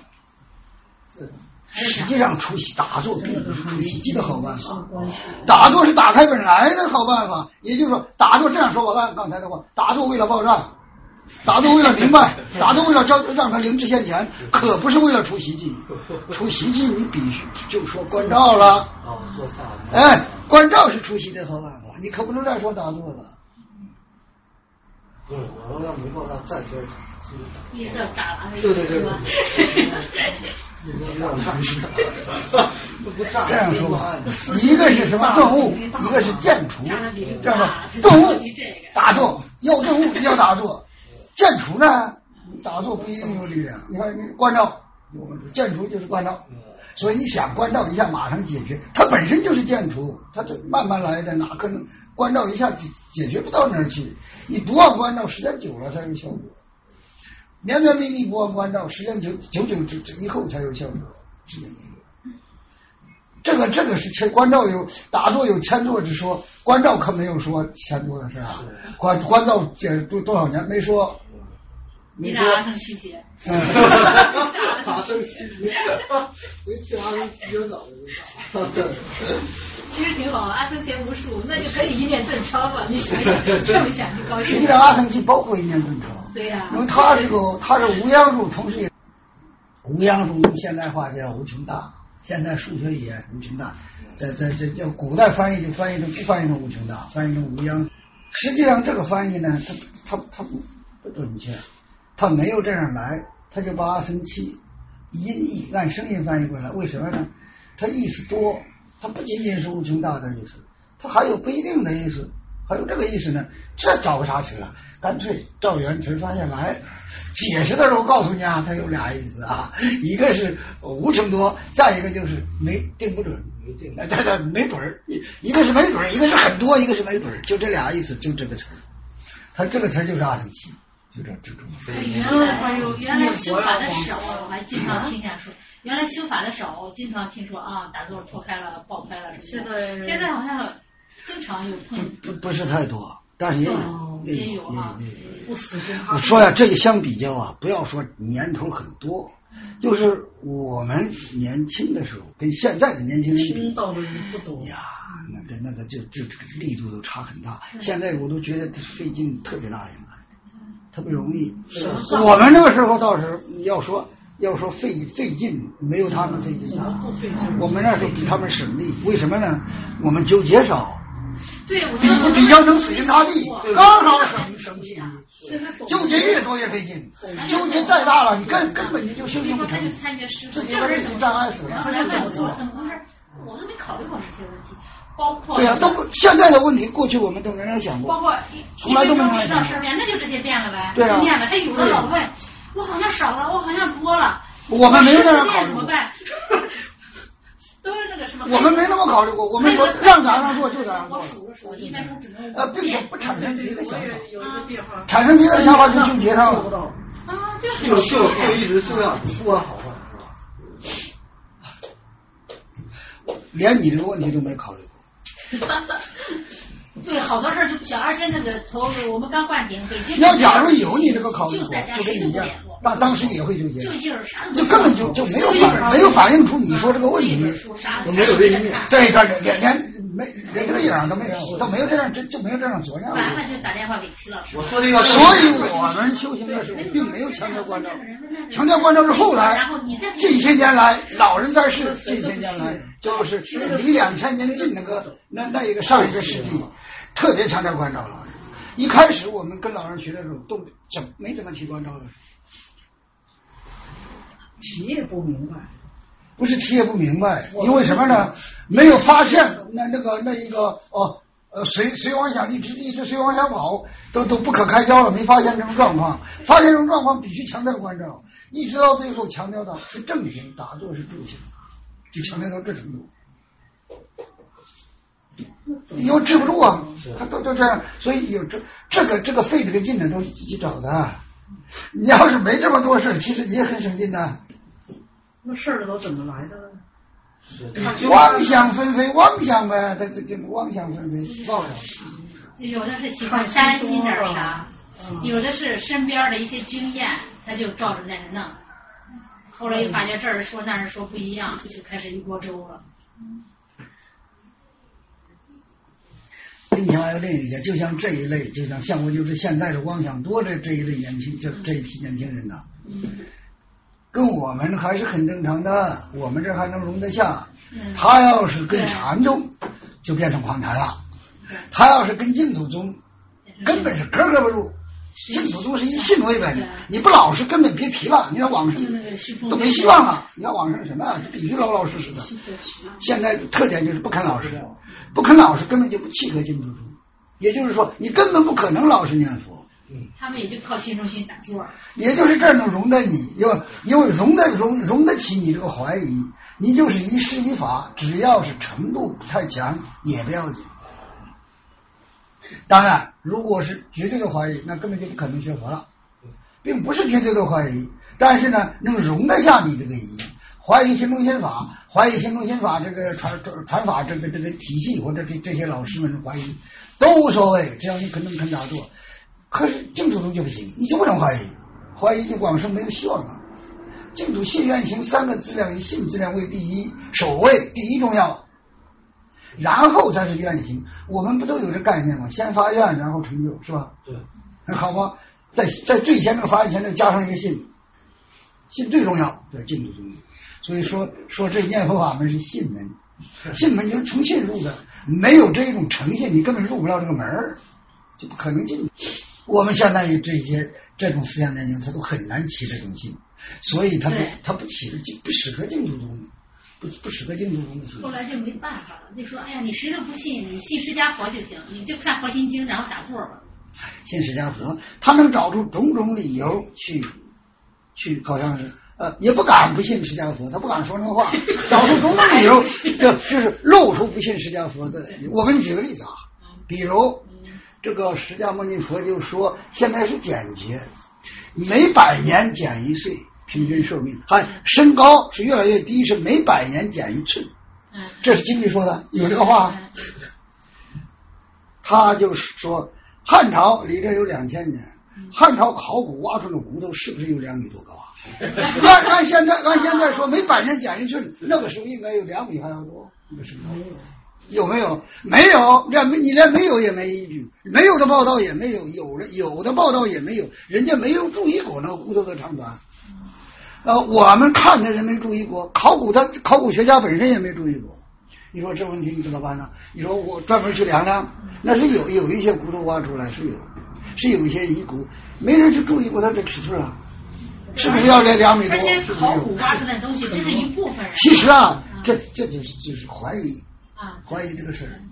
实际上出袭打坐并不是出袭击的好办法，打坐是打开本来的好办法，也就是说打坐这样说，我按刚才的话，打坐为了爆炸。打坐为了明白，打坐为了教让他灵智现前，可不是为了出袭击。出袭击你必须就说关照了。 哦，做啥？ 哎，关照是出袭的好办法，你可不能再说打坐了。 不是，我说要没爆炸再接着打，一直到炸了。 对对对对。 这样说吧，一个是什么顿悟，一个是见除。这样说，顿悟打坐要顿悟要打坐。见除呢，打坐不一定有力量。你看，关照，见除就是关照，所以你想关照一下，马上解决，它本身就是见除，它这慢慢来的，哪可能关照一下解解决不到那儿去？你不忘关照，时间久了才有效果。绵绵密密不忘关照，时间久久久之以后才有效果。时间久，这个这个是牵关照有打坐有牵坐之说，关照可没有说牵坐的事啊。关关照这多多少年没说。 你打阿僧七节， 嗯， 阿僧七节，没听阿僧七节早就打。 其实挺好，阿僧前无数，那就可以一念顿超嘛。你想想，这么想就高兴。 实际上，阿僧七包括一念顿超。 对呀、啊， 因为它是个，它是无央数，同时也无央数用现代化叫无穷大，现代数学语言无穷大，在在在叫古代翻译就翻译成不翻译成无穷大，翻译成无央。实际上这个翻译呢，它它它不不准确。他没有这样来，他就把阿僧七音译按声音翻译过来。为什么呢？他意思多，他不仅仅是无穷大的意思，他还有不一定的意思。 还有这个意思呢，这找个啥词啊？干脆照原词发现来，解释的时候告诉你啊，它有俩意思啊，一个是无穷多，再一个就是没定不准，没定，这这没准儿，一个是没准儿，一个是很多，一个是没准儿，就这俩意思，就这个词儿。它这个词儿就是阿僧祇，就这这种。 原来还有原来修法的手，我还经常听见说，原来修法的手经常听说啊，打坐脱开了、爆开了什么的。现在现在好像经常有碰。 不不是太多，但是也有也有啊。 不死心。 我说呀，这个相比较啊，不要说年头很多，就是我们年轻的时候跟现在的年轻人比， 听到的不多呀。那个那个就就这个力度都差很大，现在我都觉得费劲特别大，应该特别容易。我们那个时候倒是要说要说费费劲，没有他们费劲大。我们那时候比他们省力，为什么呢？我们纠结少， 对，我比比较能死心塌地，刚好省省气。纠结越多越费劲，纠结再大了，你根根本你就修行不成，自己把自己障碍死了。 后来问我怎么回事，我都没考虑过这些问题。包括对呀、啊，都不现在的问题，过去我们都没人想过， 包括从来都没人吃到身边，那就这些店了呗， 对啊， 店了。他有的老问，我好像少了，我好像多了， 我们没那样考虑怎么办？都是那个什么？ 我们没那么考虑过，我们说让咋样做就咋样做。 我数了数，一般都只能呃，并不不产生别的想法， 有一个地方产生别的想法就纠结上了。 啊，就就就就一直修养，不管好坏是吧？连你这个问题都没考虑过。 对，好多事儿就不想，而且那个头我们刚灌顶，北京要假如有你这个考虑过， 就在家就跟你一样， 那当时也会纠结， 就一人啥就根本就就没有反没有反映出你说这个问题， 都没有这一面，对，他连连没连这个影都没有，都没有这样，就就没有这样作用。 完了就打电话给齐老师。 我说这个， 所以我们修行的时候并没有强调关照，强调关照是后来近些年来老人在世，近些年来就是离两千年近那个那那一个上一个世纪，特别强调关照老人。一开始我们跟老人学的时候都怎没怎么提关照的， 提也不明白。 不是提也不明白，因为什么呢？没有发现那那个那一个哦呃水水往下一直一直水往下跑，都都不可开交了，没发现这种状况。发现这种状况必须强调关照，一直到最后强调到是正行，打坐是助行，就强调到这程度。以后治不住啊，他都都这样，所以有这这个这个费这个劲呢，都是自己找的。你要是没这么多事，其实你也很省劲的。 那事儿都怎么来的呢？ 是妄想纷飞，妄想呗，他这这妄想纷飞，妄想。 有的是喜欢担心点啥，有的是身边的一些经验，他就照着那个弄。后来又发现这儿说那儿说不一样，就开始一锅粥了。 并且还有另一个，就像这一类，就像像我就是现在的妄想多这这一类年轻这这一批年轻人呐。跟我们还是很正常的，我们这还能容得下。他要是跟禅宗，就变成狂谈了；他要是跟净土宗，根本是格格不入。净土宗是以信为本，你不老实根本别提了。你要往上都没希望了，你要往上什么？就必须老老实实的。现在特点就是不肯老实，不肯老实根本就不契合净土宗。也就是说，你根本不可能老实念佛。 他们也就靠心中心打坐， 也就是这能容得你，因为因为容得容容得起你这个怀疑，你就是一事一法，只要是程度不太强也不要紧。当然，如果是绝对的怀疑，那根本就不可能学佛了，并不是绝对的怀疑，但是呢，能容得下你这个疑，怀疑心中心法，怀疑心中心法这个传传传法这个这个体系或者这这些老师们怀疑都无所谓，只要你肯能肯打坐。可是净土宗就不行，你就不能怀疑，怀疑就往生没有希望了。净土信愿行三个质量，以信质量为第一，首位第一重要，然后才是愿行。我们不都有这概念吗？先发愿，然后成就，是吧？ 对， 那好吧，在在最先这个发愿前头加上一个信，信最重要，在净土宗里。所以说说这念佛法门是信门，信门就是从信入的，没有这种诚信，你根本入不了这个门儿，就不可能进。我们现在这些这种思想年轻，他都很难起这种劲，所以他不他不起的不适合净土宗， 不不适合净土宗的信仰。 后来就没办法了，就说哎呀，你谁都不信，你信释迦佛就行，你就看《佛心经》，然后打坐吧。 信释迦佛，他能找出种种理由去，去好像是呃，也不敢不信释迦佛，他不敢说那话，找出种种理由，就就是露出不信释迦佛的。我给你举个例子啊，比如这个释迦牟尼佛就说，现在是减劫，每百年减一岁，平均寿命，还身高是越来越低，是每百年减一寸。这是经里说的，有这个话。他就是说，汉朝离这有两千年，汉朝考古挖出的骨头是不是有两米多高啊？按按现在按现在说，每百年减一寸，那个时候应该有两米还要多。那个身高有没有？没有，连你连没有也没依据，没有的报道也没有，有的有的报道也没有，人家没有注意过那个骨头的长短。呃，我们看的人没注意过，考古的考古学家本身也没注意过。你说这问题你怎么办呢？你说我专门去量量，那是有有一些骨头挖出来是有，是有一些遗骨，没人去注意过它这尺寸啊，是不是要两两米多？ 而且考古挖出来的东西只是一部分人。 其实啊，这这就是就是怀疑啊，怀疑这个事儿。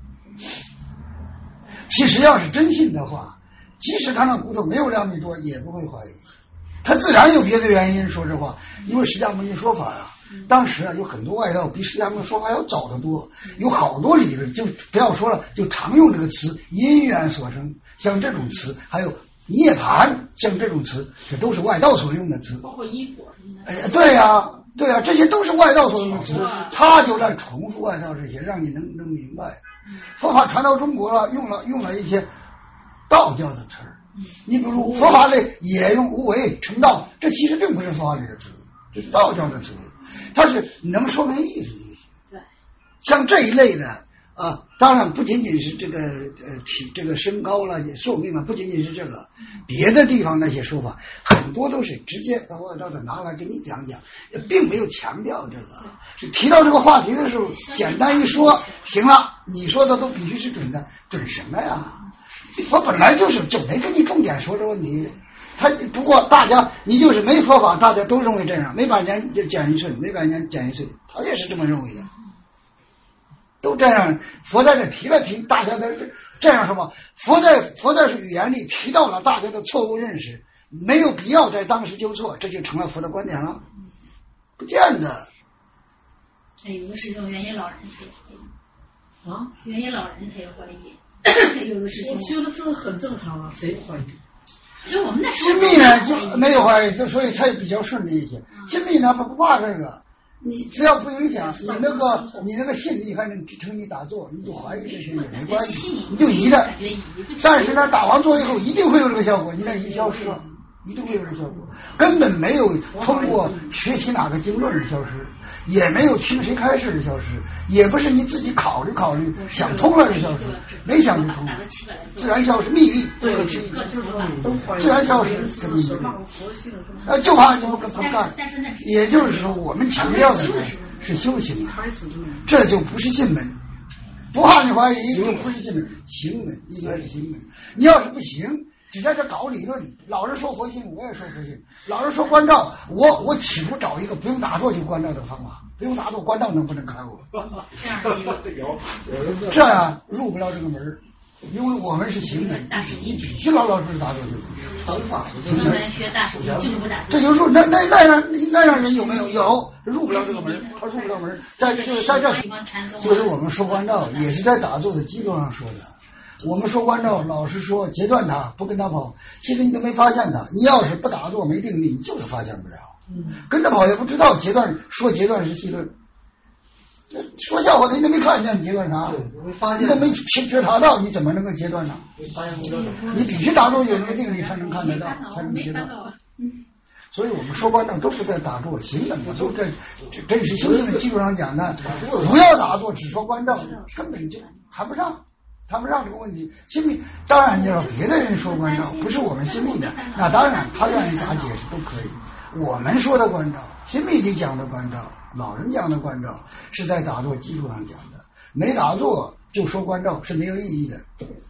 其实要是真信的话，即使他那骨头没有两米多，也不会怀疑。他自然有别的原因，说实话，因为释迦牟尼说法啊，当时啊有很多外道比释迦牟尼说法要早得多，有好多理论，就不要说了，就常用这个词因缘所生，像这种词，还有涅槃，像这种词，这都是外道所用的词。 包括因果什么的。 哎，对呀、啊，对呀、啊，这些都是外道所用的词，他就在重复外道这些，让你能能明白。佛法传到中国了，用了用了一些道教的词儿。你比如佛法里也用无为成道，这其实并不是佛法里的词，这是道教的词，它是能说明意思就行。 对， 像这一类的啊，当然不仅仅是这个呃体这个身高了寿命了，不仅仅是这个，别的地方那些说法很多都是直接把外道的拿来给你讲讲，并没有强调这个。是提到这个话题的时候，简单一说，行了，你说的都必须是准的，准什么呀？我本来就是就没跟你重点说这问题，他不过大家你就是没佛法，大家都认为这样，每百年就减一寸，每百年减一岁，他也是这么认为的，都这样。佛在这提了提，大家的这样说吧，佛在佛在语言里提到了大家的错误认识，没有必要在当时纠错，这就成了佛的观点了，不见得。 哎，有的是用原因老人他也怀疑啊，原因老人他也怀疑。有的事情， 我觉得这个很正常啊，谁怀疑？ 就我们那时心密呢就没有怀疑，就所以它也比较顺利一些。心密呢不不怕这个，你只要不影响你那个你那个信力还能支撑你打坐，你就怀疑这些也没关系，你就疑的。但是呢，打完坐以后一定会有这个效果，你那疑消失了，一定会有这个效果，根本没有通过学习哪个经论而消失。也没有听谁开示的消失，也不是你自己考虑考虑想通了的消失，没想就通，自然消失，秘密不可思议，自然消失，这秘密，呃，就怕就不不干。也就是说，我们强调的呢是修行，这就不是进门，不怕你怀疑，就不是进门，行门应该是行门。你要是不行，只在这搞理论，老人说佛性，我也说佛性；老人说关照，我我企图找一个不用打坐就关照的方法，不用打坐关照能不能开我？ 这样有，这样入不了这个门，因为我们是行门，你必须老老实实打坐就成法。 我们学大手就是不打坐， 这就入那那那样那样人有没有？有，入不了这个门，他入不了门，在就是在这，就是我们说关照，也是在打坐的基础上说的。我们说关照，老实说，截断他，不跟他跑，其实你都没发现他。你要是不打坐没定力，你就是发现不了。嗯，跟着跑也不知道截断，说截断是细论。说笑话的，你都没看见截断啥？ 没发现， 你都没觉察到，你怎么能够截断呢？ 没发现不了。 你必须打坐有那个定力才能看得到，才能截断。所以我们说关照都是在打坐行门，都在真实修行的基础上讲的。不要打坐，只说关照，根本就谈不上。谈不上这个问题，心密当然你要别的人说关照，不是我们心密的，那当然他愿意咋解释都可以。我们说的关照，心密里讲的关照，老人讲的关照，是在打坐基础上讲的。没打坐就说关照是没有意义的。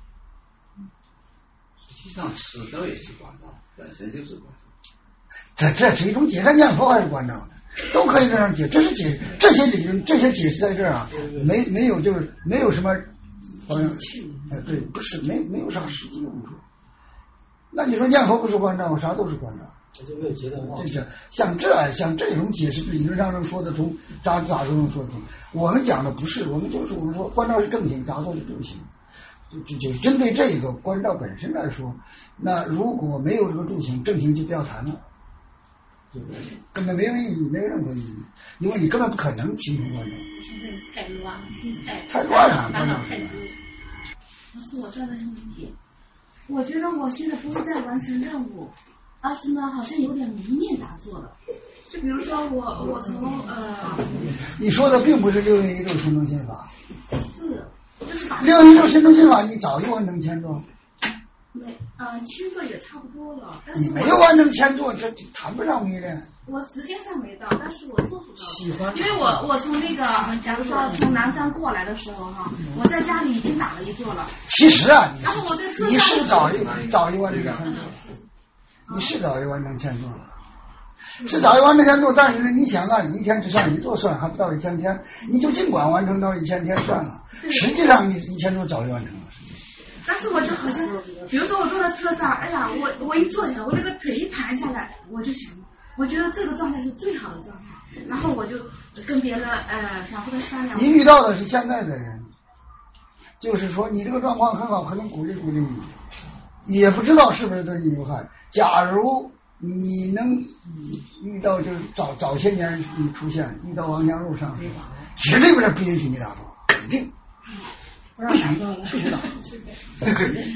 实际上吃咒也是关照，本身就是关照。 这这是一种解散念佛还是关照的？ 都可以这样解。这是解这些理论，这些解释在这儿啊，没没有就是没有什么，好像哎对，不是没没有啥实际用处。那你说念佛不是关照，我啥都是关照。 这就没有结论。 这是像这像这种解释，理论上能说得通，咋咋都能说得通。我们讲的不是，我们就是我们说关照是正行，打坐是助行。就就就针对这个关照本身来说，那如果没有这个助行，正行就不要谈了，对不对？根本没有意义，没有任何意义，因为你根本不可能形成关照。 心太乱，心太太乱了， 烦恼太多。 老师，我再问一个问题，我觉得我现在不是在完成任务，而是呢，好像有点迷念打坐了。就比如说我，我从呃， 你说的并不是六元一咒行中心法， 是就是打六元一咒行中心法，你早就完成千座。 没呃，千座也差不多了，但是你没有完成千座，这谈不上迷恋。 我时间上没到，但是我做出喜欢， 因为我我从那个，假如说从南方过来的时候哈，我在家里已经打了一座了。 其实啊，你然后我在车上你是早一早一完成千座，你是早一完成千座了，是早一完成千座，但是呢，你想啊，一天只上一座算，还不到一千天，你就尽管完成到一千天算了，实际上你一千座早就完成了。 但是我就好像，比如说我坐在车上，哎呀，我我一坐下来，我那个腿一盘下来，我就想，我觉得这个状态是最好的状态，然后我就跟别人呃反复的商量。 你遇到的是现在的人，就是说你这个状况很好，可能鼓励鼓励你，也不知道是不是对你有害。假如你能遇到就是早早些年你出现遇到王香路上是吧，绝对不是不允许你打坐，肯定。 不让打坐了， 不许打，肯定。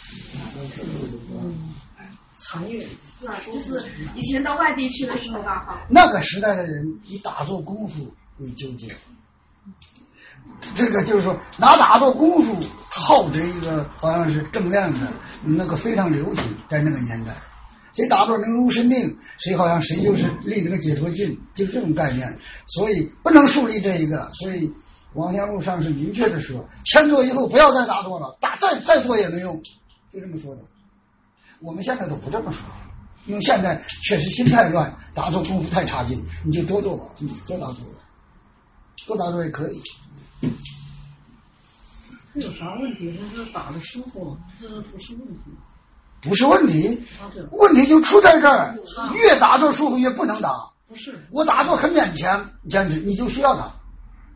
残月是啊，就是以前到外地去的时候吧，哈。 那个时代的人以打坐功夫为纠结，这个就是说拿打坐功夫号着一个好像是正量的，那个非常流行，在那个年代。谁打坐能入神定，谁好像谁就是立那个解脱境，就这种概念。所以不能树立这一个，所以王香路上是明确的说，千坐以后不要再打坐了，打再再做也没用，就这么说的。我们现在都不这么说，因为现在确实心太乱，打坐功夫太差劲，你就多做吧，你多打坐吧，多打坐也可以。 这有啥问题？他说打的舒服，这不是问题。 不是问题，问题就出在这儿，越打坐舒服越不能打。 不是， 我打坐很勉强，坚持你就需要打。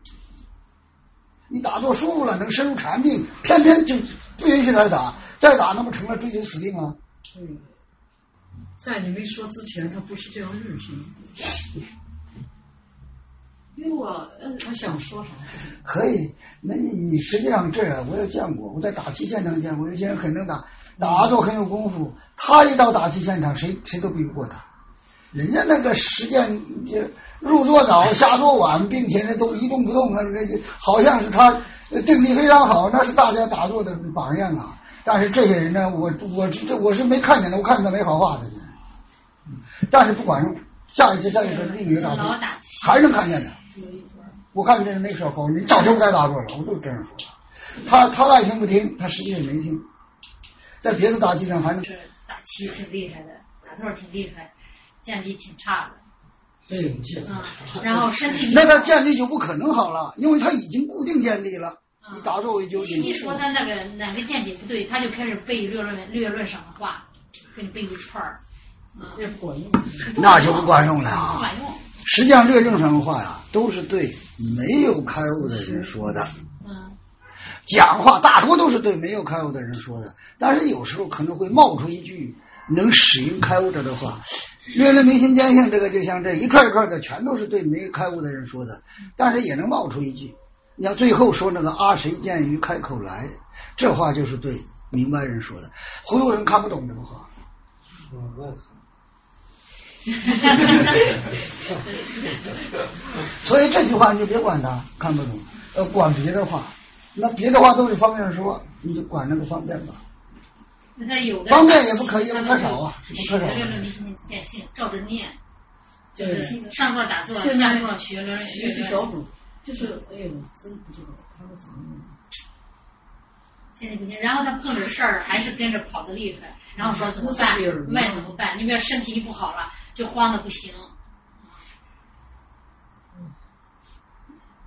你打坐舒服了，能深入禅定，偏偏就不允许再打，再打那不成了追求死定了？ 对，在你没说之前，他不是这样认识的。因为我呃，他想说啥？ 可以，那你你实际上这我也见过，我在打击现场见过，有些人很能打。打坐很有功夫，他一到打击现场，谁谁都比不过他。人家那个实践就入座早，下座晚，并且呢都一动不动啊，好像是他定力非常好，那是大家打坐的榜样啊。但是这些人呢，我我这我是没看见的，我看见他没好话的人，但是不管用。下一次再一个另一个打坐，还能看见的。我看见没说好，你早就不该打坐了，我都这样说的。他他爱听不听，他实际上没听。在别的打击上还能是打气挺厉害的，打坐挺厉害，健力挺差的。 对， 啊，然后身体那他健力就不可能好了，因为他已经固定健力了。啊、你打坐为究竟。 一说他那个哪个见解不对，他就开始背略论略论上的话，给你背一串儿，啊， 也不管用。 那就不管用了啊！ 不管用。 实际上略论上的话呀，都是对没有开悟的人说的。 嗯。 讲话大多都是对没有开悟的人说的，但是有时候可能会冒出一句能使应开悟者的话。略论明心见性，这个就像这一块一块的，全都是对没开悟的人说的，但是也能冒出一句。你要最后说那个阿谁见于开口来，这话就是对明白人说的，糊涂人看不懂这个话。 嗯，我也所以这句话你就别管他看不懂，呃，管别的话。那别的话都是方便说，你就管那个方便吧。 那他有的方便也不可以，不可少啊，不可少。 学略论明心见性，照着念，就是上座打坐，下座学略论学习小组，就是哎呦，真不知道他们怎么弄。 现在不行，然后他碰着事儿还是跟着跑得厉害，然后说怎么办？外怎么办？你比如身体一不好了，就慌的不行。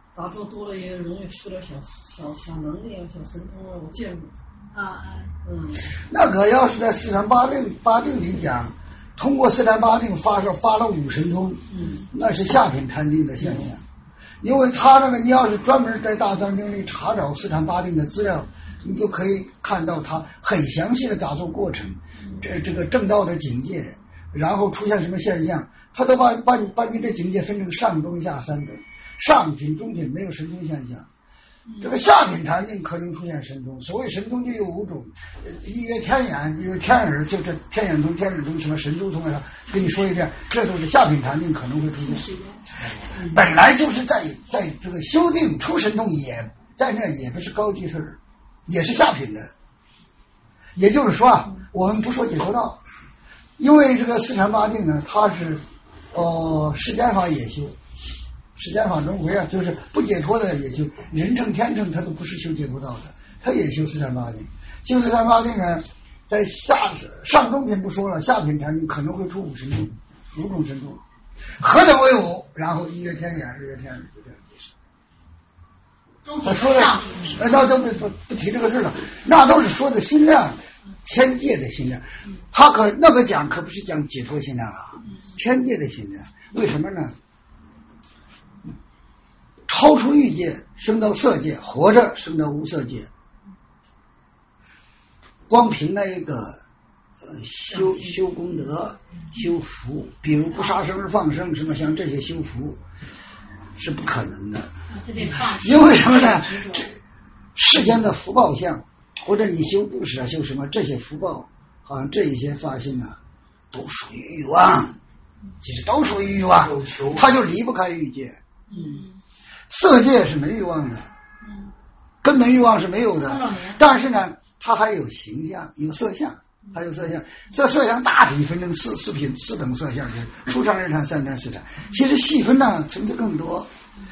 打坐多了也容易出点小小小能力啊，小神通啊，我见过。 啊嗯， 那个要是在四禅八定八定里讲，通过四禅八定发射发了五神通， 嗯， 那是下品禅定的现象。因为他那个，你要是专门在大藏经里查找四禅八定的资料，你就可以看到他很详细的打坐过程，这这个正道的境界，然后出现什么现象，他都把把你把你的境界分成上中下三等，上品中品没有神通现象。这个下品禅定可能出现神通，所谓神通就有五种，一曰天眼，一曰天耳，就这天眼通、天耳通、什么神通通啊，跟你说一遍，这都是下品禅定可能会出现。本来就是在在这个修定出神通也在那也不是高级事，也是下品的。也就是说啊，我们不说解脱道，因为这个四禅八定呢，它是呃世间法也修。世间法轮回啊，就是不解脱的也修，人成天成他都不是修解脱道的，他也修四禅八定。修四禅八定呢，在下上中品不说了，下品禅定可能会出五神通，五种神通，合等为五，然后一曰天眼，二曰天耳，就这样解释。他说的，呃，那都不不不提这个事了，那都是说的心量，天界的心量。他可那个讲可不是讲解脱心量啊，天界的心量。为什么呢？超出欲界，升到色界，活着升到无色界。光凭那一个呃修修功德、修福，比如不杀生而放生，什么像这些修福，是不可能的。因为什么呢？这世间的福报相，或者你修布施啊，修什么这些福报，好像这一些发心啊，都属于欲望，其实都属于欲望，他就离不开欲界。 嗯。 色界是没欲望的，根本欲望是没有的。但是呢，它还有形象，有色相，还有色相。这色相大体分成四四品四等色相，就是初禅、二禅、三禅、四禅。其实细分呢，层次更多。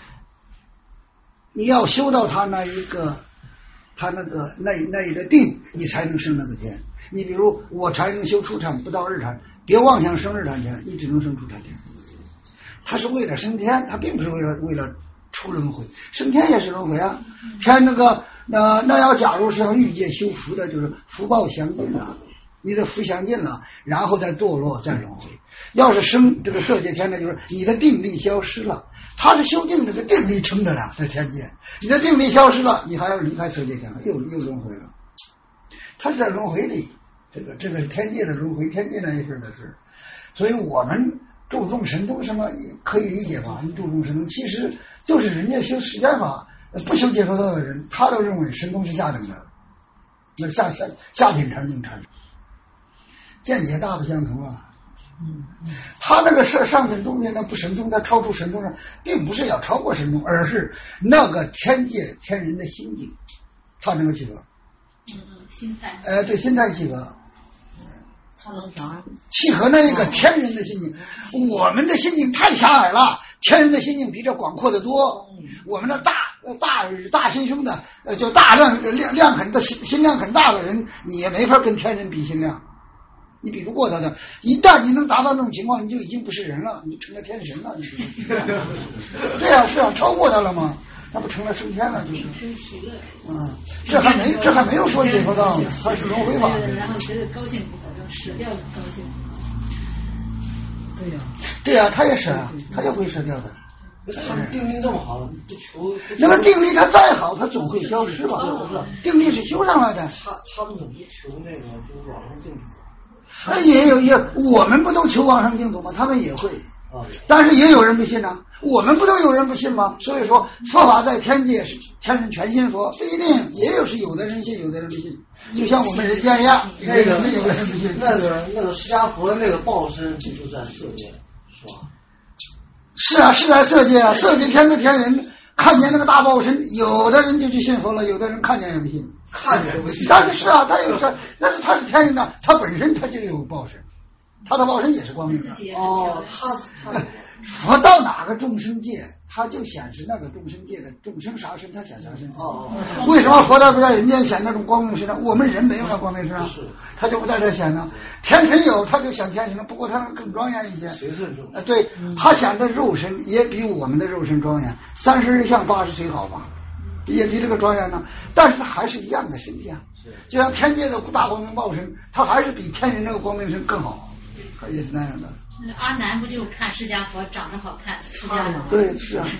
你要修到他那一个，他那个那那一个定，你才能升那个天。你比如我才能修初禅，不到二禅，别妄想升二禅天，你只能升初禅天。他是为了升天，他并不是为了为了。出轮回，升天也是轮回啊。天那个那那要假如是要欲界修福的，就是福报相尽了，你的福相尽了，然后再堕落再轮回。要是升这个色界天呢，就是你的定力消失了，他是修定这个定力撑着了，在天界，你的定力消失了，你还要离开色界天，又又轮回了。他是在轮回里，这个这个是天界的轮回，天界那一份的事。所以我们注重神通什么可以理解吧？你注重神通，其实就是人家修世间法不修解脱道的人，他都认为神通是下等的，那下下下品禅定禅，见解大不相同啊。 嗯， 他那个上上品中间那不神通，他超出神通上，并不是要超过神通，而是那个天界天人的心境，他能够契合。 嗯嗯，心态。 呃，对，心态契合。 他能啥？ 契合那个天人的心境，我们的心境太狭隘了，天人的心境比这广阔的多。我们的大大大心胸的，呃，就大量量量很大心心量很大的人，你也没法跟天人比心量。你比不过他的，一旦你能达到这种情况，你就已经不是人了，你成了天神了。你对啊，是啊，超过他了吗？那不成了升天了？就是嗯，这还没这还没有说解脱道呢，他是轮回法。 然后觉得高兴不可就舍掉高兴。 对呀、啊， 对呀、啊，他也舍啊，他也会舍掉的。 他定力这么好，不求那个定力他再好，他总会消失吧？定力是修上来的。 他他们怎么不求那个就是往生净土？ 那也有也，我们不都求往生净土吗？他们也会，但是也有人不信啊。我们不都有人不信吗？所以说佛法在天界是天人全信佛，不一定，也有是有的人信，有的人不信。就像我们人间一样， 那个有的人不信。那个那个释迦佛那个报身就在色界，是吧？ 是啊，是在色界啊，色界天的天人看见那个大报身，有的人就去信佛了，有的人看见也不信。 看见不信。 但是是啊，他有是，那是他是天人呐、啊，他本身他就有报身，他的报身也是光明的。 哦，他他。 佛到哪个众生界， 它就显示那个众生界的众生杀身，它显啥身？ 哦哦。为什么佛陀不在人间显那种光明身呢？我们人没有那光明身啊，他就不在这显呢。天神有，他就显天神了，不过他更庄严一些。 谁是肉？ 呃，对，他显的肉身也比我们的肉身庄严，三十日相八十岁好吧，也比这个庄严呢。但是他还是一样的身体啊，就像天界的大光明报身，他还是比天人那个光明身更好，也是那样的。 那阿难不就看释迦佛长得好看，出家了？ 对，是啊。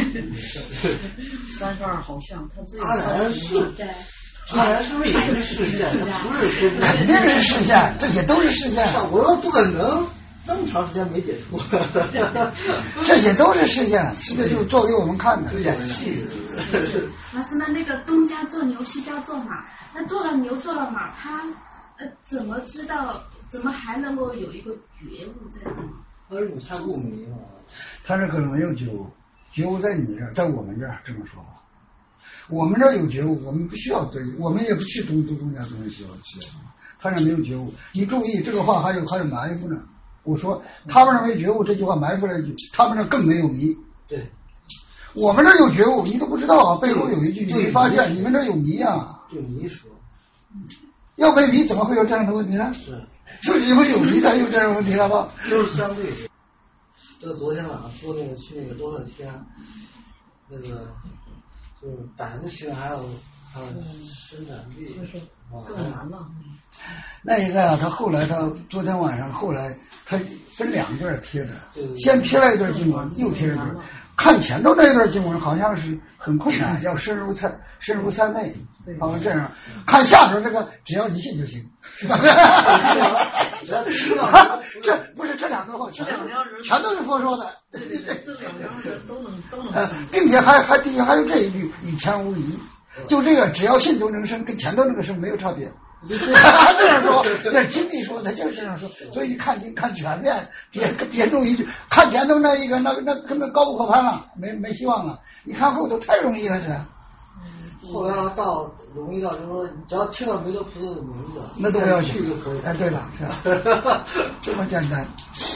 三十二好像他自己。 阿难是，阿难是为了视线，他不是说。 肯定是视线，这些都是视线。 我说不可能，那么长时间没解脱。 这些都是视线，这个就是做给我们看的。 演戏。 老师，那那个东家做牛，西家做马，那做了牛做了马，他呃怎么知道？怎么还能够有一个觉悟在那？ 他是你太不明了。 他这可能没有觉悟，觉悟在你这儿，在我们这儿这么说吧。我们这儿有觉悟，我们不需要对，我们也不去东都东家东西需要去。他这没有觉悟，你注意这个话还有还有埋伏呢。我说他们那没觉悟，这句话埋伏了一句，他们那更没有迷。 对， 我们这有觉悟，你都不知道啊，背后有一句你没发现，你们这有迷啊。 就迷说， 要没迷，怎么会有这样的问题呢？ 是。 就是因为有迷才有这样的问题了吧？ 就是相对的。这个昨天晚上说那个去那个多少天，那个就是百步去还有还有伸展臂， 更难了。 那一个啊，他后来他昨天晚上后来他分两段贴的，先贴了一段经文，又贴了一段。看前头那一段经文好像是很困难，要深入参深入参内。好像这样，看下边这个，只要你信就行。这不是这两段话，全都全都是佛说的。 对对对，这两样人都能都能信， 并且还还底下还有这一句：与前无疑。就这个，只要信都能生，跟前头那个生没有差别。这样说，这经里说他就是这样说。所以你看经看全面，别别弄一句，看前头那一个，那那根本高不可攀了，没没希望了。你看后头太容易了，这。 后来到容易到就是说，只要听到弥勒菩萨的名字， 那都要去就可以。 哎，对了，是吧？这么简单。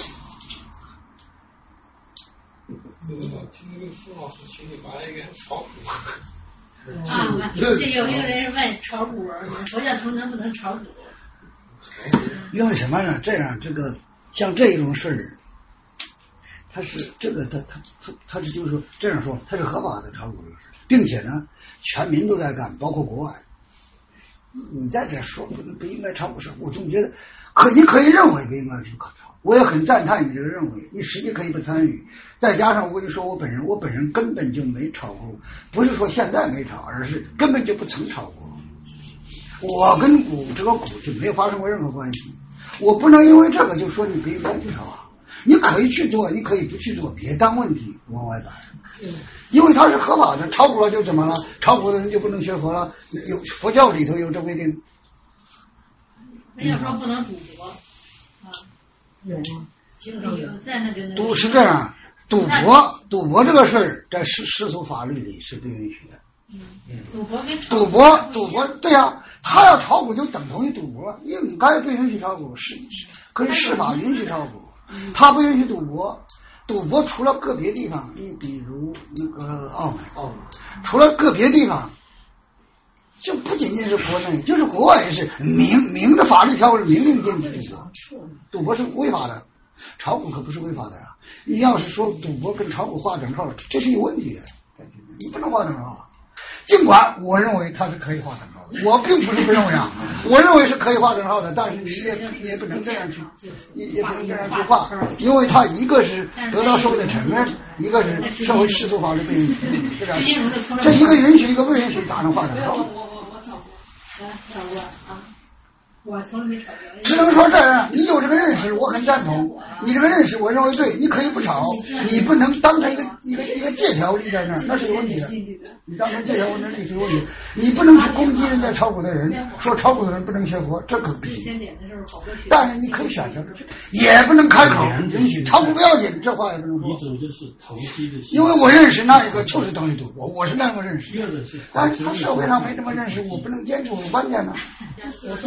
这个听那个傅老师群里发了一个炒股。 啊，这有一个人问炒股，佛教徒能不能炒股？ 因为什么呢？这样，这个像这种事儿，他是这个他他他他是就是说这样说，他是合法的炒股这个事，并且呢。全民都在干，包括国外。你在这说不能不应该炒股市，我总觉得，可你可以认为不应该去炒，我也很赞叹你这个认为，你实际可以不参与。再加上我跟你说，我本人我本人根本就没炒过，不是说现在没炒，而是根本就不曾炒过。我跟股这个股就没有发生过任何关系，我不能因为这个就说你不应该去炒啊。你可以去做，你可以不去做，别当问题往外打。因为它是合法的，炒股了就怎么了？炒股的人就不能学佛了？有佛教里头有这规定。 没有说不能赌博啊？ 有吗？ 有在那个赌是这样，赌博赌博这个事儿在世世俗法律里是不允许的。 嗯，赌博跟赌博赌博对呀、啊，他要炒股就等同于赌博，应该不允许炒股，是可是司法允许炒股，他不允许赌博。赌博除了个别地方，你比如那个澳门，澳门除了个别地方，就不仅仅是国内，就是国外也是明明的法律条文明令禁止赌博，赌博是违法的，炒股可不是违法的呀。你要是说赌博跟炒股划等号，这是有问题的，你不能划等号。尽管我认为它是可以划等号的，我并不是不认为啊，我认为是可以划等号的，但是你也你也不能这样去，也也不能这样去划，因为它一个是得到社会的承认，一个是社会世俗法律不允许，这两这一个允许一个不允许，咋能划等号？ 我我我我炒过，炒过啊。我从来没炒过。 只能说这样，你有这个认识，我很赞同。你这个认识，我认为对，你可以不炒，你不能当成一个一个一个借条立在那儿，那是有问题的。你当成借条，那立是有问题。你不能去攻击人家炒股的人，说炒股的人不能学佛，这可不行。但是你可以选择，也不能开口允许炒股不要紧，这话也不能说。 你走的是投机的。 因为我认识那一个就是等于赌博，我是那么认识。但是他社会上没这么认识，我不能坚持我的观点呢。 我说那个人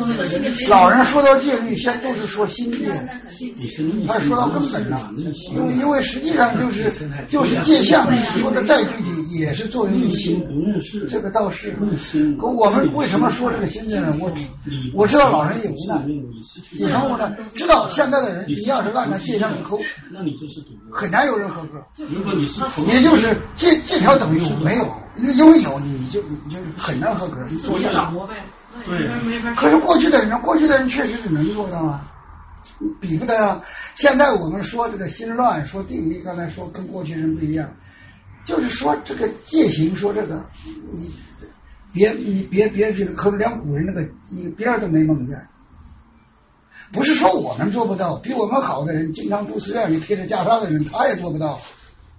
老人说到戒律，先都是说心戒，他说到根本了。因为因为实际上就是就是戒相，说的再具体也是作用于心。这个倒是。可我们为什么说这个心戒呢？我我知道老人也无奈，也什么无奈？知道现在的人，你要是按照戒相去抠，很难有人合格。也就是这这条等于没有，因为有你就你就很难合格。你做不了。对，可是过去的人，过去的人确实是能做到啊，比不得啊。现在我们说这个心乱，说定力，刚才说跟过去人不一样，就是说这个戒行，说这个你别你别别觉得，可能连古人那个一边儿都没梦见。不是说我们做不到，比我们好的人，经常住寺院里贴着袈裟的人，他也做不到。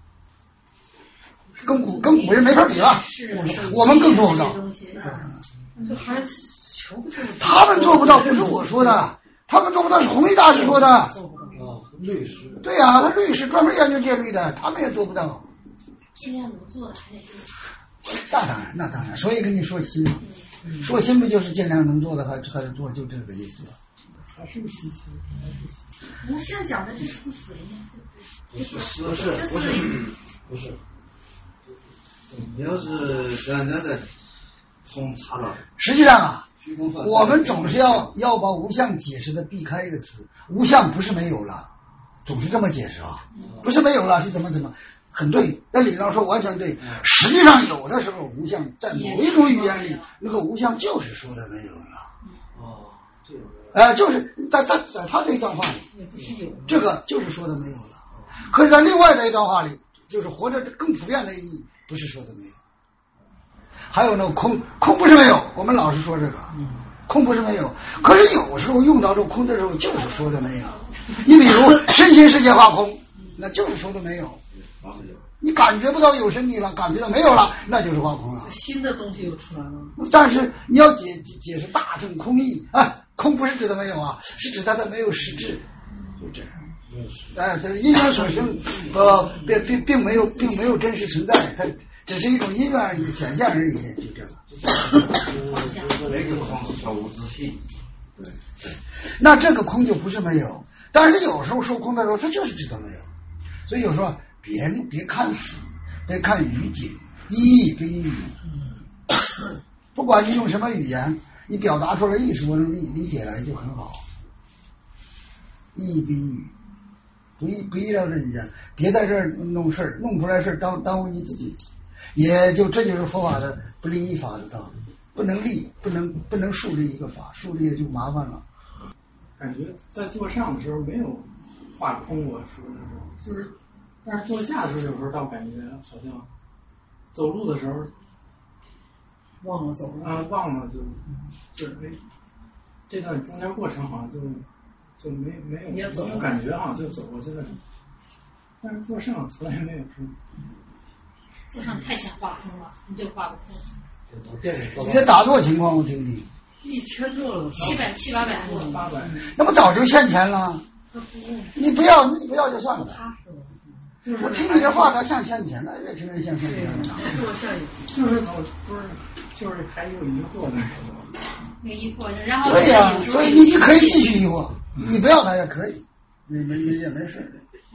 跟古跟古人没法比了，我们更做不到。 这还求不求？ 他们做不到，不是我说的，他们做不到是弘一大师说的。 哦，律师。 对呀、啊，他律师专门研究戒律的，他们也做不到。 尽量能做的还得做。 那当然，那当然，所以跟你说心，嗯、说心不就是尽量能做的还还得做，就这个意思了。 还是个心心， 无相讲的就是不随不是不是不是不是，你要是这样的。从查了， 实际上啊，我们总是要要把无相解释的避开一个词，无相不是没有了，总是这么解释啊，不是没有了，是怎么怎么，很对，在理论上说完全对。实际上有的时候无相在某一种语言里，那个无相就是说的没有了。 哦，这个， 呃，就是在在在他这一段话里，这个就是说的没有了。可是在另外的一段话里，就是活着更普遍的意义，不是说的没有。还有那个空，空不是没有，我们老是说这个，空不是没有，可是有时候用到这个空的时候，就是说的没有。你比如身心世界化空，那就是说的没有。你感觉不到有身体了，感觉到没有了，那就是化空了。 新的东西又出来了。 但是你要解解释大乘空义啊，空不是指的没有啊，是指它的没有实质，就这样。哎，这是因缘所生，呃，并并并没有并没有真实存在，它只是一种因缘而已，显现而已，就这样。 那个空是叫无自性，对。 那这个空就不是没有，但是有时候说空的时候，它就是指的没有。所以有时候别别看死，别看语境，意义跟意义。不管你用什么语言，你表达出来意思，我能理理解来就很好。意义比语。不依不依照这语言，别在这儿弄事儿，弄出来事儿耽耽误你自己，也就这就是佛法的不立一法的道理，不能立，不能不能树立一个法，树立就麻烦了。 感觉在坐上的时候没有画空我说的时候，就是，但是坐下的时候有时候倒感觉好像走路的时候忘了走了啊，忘了就就哎，这段中间过程好像就。就没没有没有感觉哈，就走过去了。但是坐上从来没有空。 坐上太想画空了，你就画不空。 你的打坐情况我听听。 一千多了， 七百七八百多， 八百。 那不早就现钱了？你不要，你不要就算了。就是我听你这话，倒像现钱了，越听越像现钱了。 坐下就是走，不是，就是还有疑惑的时候。 有疑惑，然后对呀、啊，所以你可以继续疑惑。你不要它也可以，没没没也没事。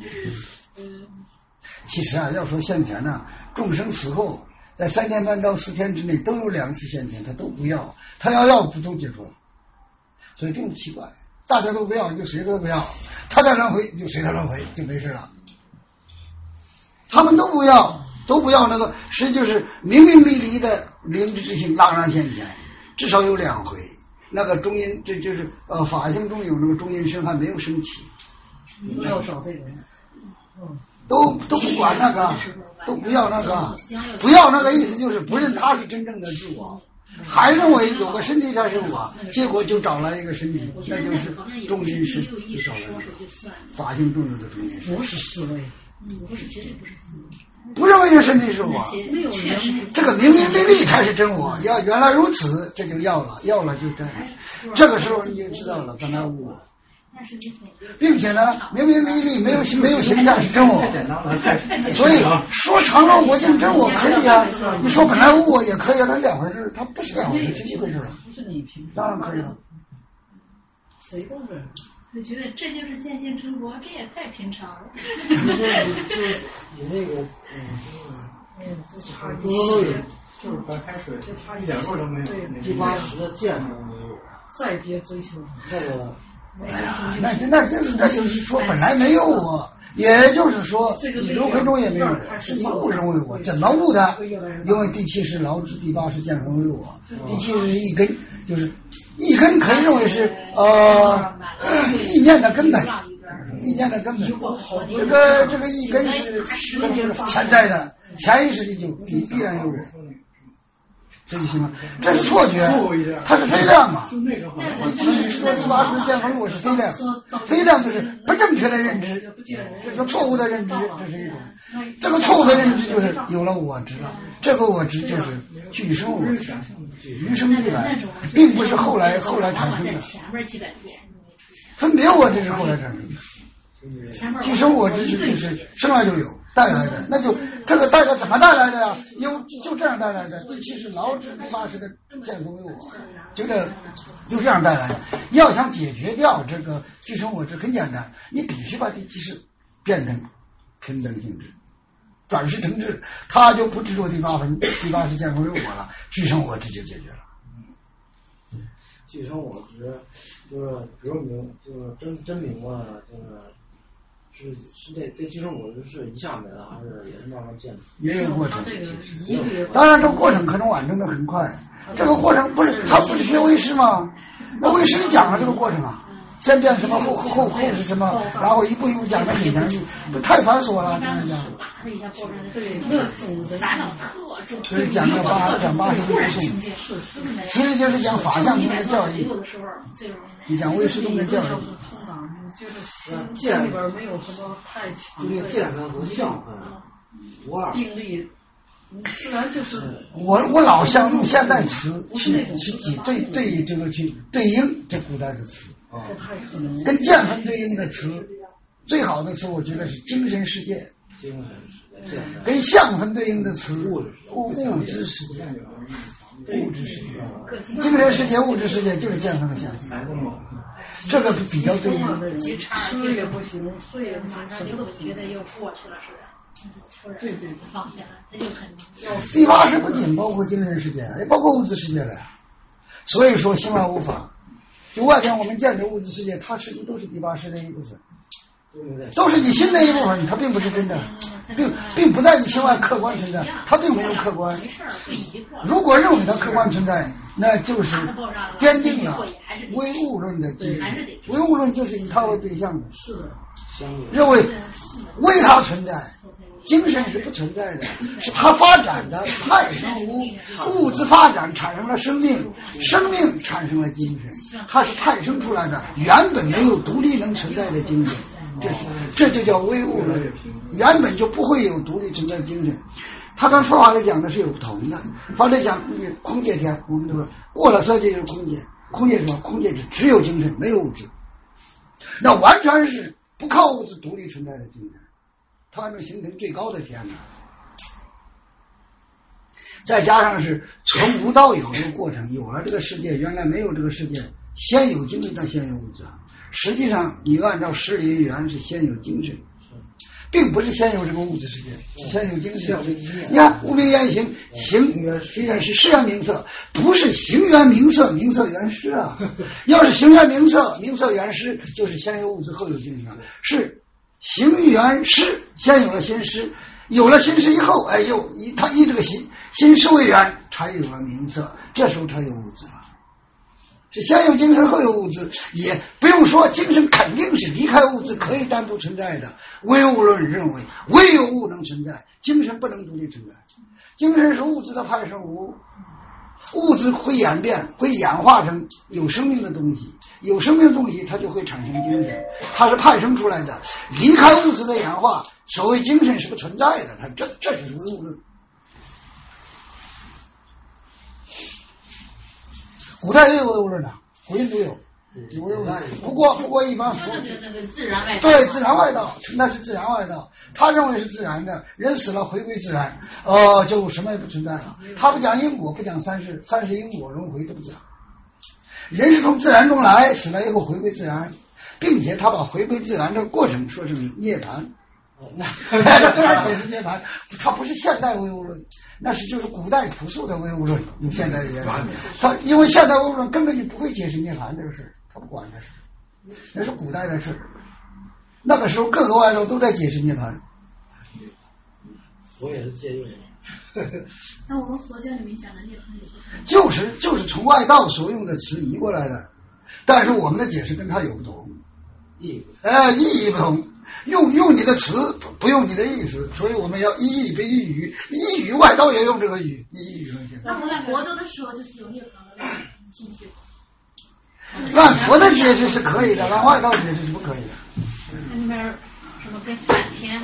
其实啊，要说现前呢、啊，众生死后在三天半到四天之内都有两次现前，他都不要，他要要不都解脱了，所以并不奇怪。大家都不要，就谁都不要，他在轮回就随他轮回，就没事了。他们都不要，都不要那个，实际就是明明离离的灵知之性朗然现前，至少有两回。那个中阴，这就是呃法性中有那个中阴身还没有升起， 不要找这个， 嗯，都都不管那个，都不要那个，不要那个意思就是不认他是真正的自我，还认为有个身体才是我，结果就找来一个身体，那就是中阴身，就找来法性中有的中阴身， 不是思维， 嗯，不是绝对不是思维。 不认为这身体是我，这个明明明立才是真我。要原来如此，这就要了，要了就真。这个时候你就知道了，刚才悟了，并且呢，明明明立没有没有形象是真我。所以说常乐我净真我可以啊，你说本来无我也可以啊，它两回事，它不是两回事，是一回事了。当然可以了。 谁都认。 我觉得这就是见性成佛，这也太平常了。 你说你就你那个嗯， 嗯，就差多多都有， 就是白开水， 就差一点味都没有。 第八识的见都没有， 再别追求那个。 哎呀，那那就是这就是说本来没有我，也就是说轮回中也没有我，是你误认为我，怎么误的？因为第七识劳知，第八识见分为我，第七识是一根，就是一根可以认为是呃意念的根本，意念的根本。这个这个一根是就是潜在的，潜意识里就必必然有我。这就行了，这是错觉，它是非量嘛。第七识识的第八识见分我是非量，非量就是不正确的认知，这是错误的认知，这是一种。这个错误的认知就是有了我执了，这个我执就是俱生我执，与生俱来，并不是后来后来产生的。分别我执是后来产生的，俱生我执就是生来就有。带来的，那就这个带来怎么带来的呀？因为就这样带来的。第七是劳知，第八识的见分为我，就这就这样带来的。要想解决掉这个俱生我执，很简单，你必须把第七识变成平等性质，转世成智，他就不执着第八分，第八识见分为我了，俱生我执就解决了。 俱生我执就是，比如明，就是真真明白了，就是。是是这这俱生我执是一下没了，还是也是慢慢建的？ 也有过程。当然，这个过程可能完成的很快。这个过程不是他不是学为师吗？那为师讲了这个过程啊，先变什么后后后后是什么，然后一步一步讲的很详细，不太繁琐了。这样讲。 对，那种的烦恼特重。 所以讲个八讲八十分钟，其实就是讲法相中的教义。你讲为师中的教义。 就是见里边没有什么太强的见分和相分无二定力，自然就是我我老想用现代词去去去对对这个去对应这古代的词， 不太可能跟见分对应的词，最好的词我觉得是精神世界， 精神世界跟相分对应的词物物物质世界。物质世界，精神世界、物质世界就是见分和相分，这个比较对应。 睡也不行，睡也不行， 马上就觉得又过去了似的。 对对， 放下了，这就很。 第八识不仅包括精神世界，也包括物质世界了。所以说，心外无法，就外边我们见的物质世界，它实际都是第八识的一部分。都是你心的一部分，它并不是真的，并并不在你心外客观存在，它并没有客观。如果认为它客观存在，那就是坚定了唯物论的基础。唯物论就是以它为对象的， 是的， 认为唯它存在，精神是不存在的，是它发展的派生物，物质发展产生了生命，生命产生了精神，它是派生出来的，原本没有独立能存在的精神。这这就叫唯物论，原本就不会有独立存在精神。他跟佛法来讲的是有不同的。法来讲空界天，我们这个过了色界就是空界，空界是什么？空界是只有精神，没有物质，那完全是不靠物质独立存在的精神，它能形成最高的天呢。再加上是从无到有这个过程，有了这个世界，原来没有这个世界，先有精神，再先有物质。实际上，你按照释因缘是先有精神，并不是先有这个物质世界，先有精神。你看无名言行，行缘行缘是事缘名色，不是行缘名色，名色缘失啊。要是行缘名色，名色缘失，就是先有物质后有精神，是行缘失，先有了心识，有了心识以后，哎，又以他以这个心心识为缘，才有了名色，这时候才有物质了。是先有精神后有物质，也不用说精神肯定是离开物质可以单独存在的。唯物论认为唯有物能存在，精神不能独立存在。精神是物质的派生物，物质会演变，会演化成有生命的东西，有生命的东西它就会产生精神，它是派生出来的，离开物质的演化，所谓精神是不存在的，它这这就是唯物论。古代也有唯物论的，古印都有，有唯物论。不过不过一般说， 那个自然外道， 对自然外道，那是自然外道，他认为是自然的，人死了回归自然，呃，就什么也不存在了。他不讲因果，不讲三世，三世因果轮回都不讲。 人是从自然中来，死了以后回归自然，并且他把回归自然这个过程说成涅槃。那这解释涅槃，它不是现代唯物论，那是就是古代朴素的唯物论，用现代语言说。他因为现代唯物论根本就不会解释涅槃这个事，他不管这事，那是古代的事。那个时候各个外道都在解释涅槃。 佛也是借用。 那我们佛教里面讲的涅槃有不同？ 就是就是从外道所用的词移过来的，但是我们的解释跟他有不同， 意哎，意义不同，用用你的词不用你的意思，所以我们要依义不依语，依语外道也用这个语，依语论。 那我在活着的时候就是有涅槃的那种境界。 按佛的解释是可以的，按外道解释是不可以的。 那边什么跟梵天？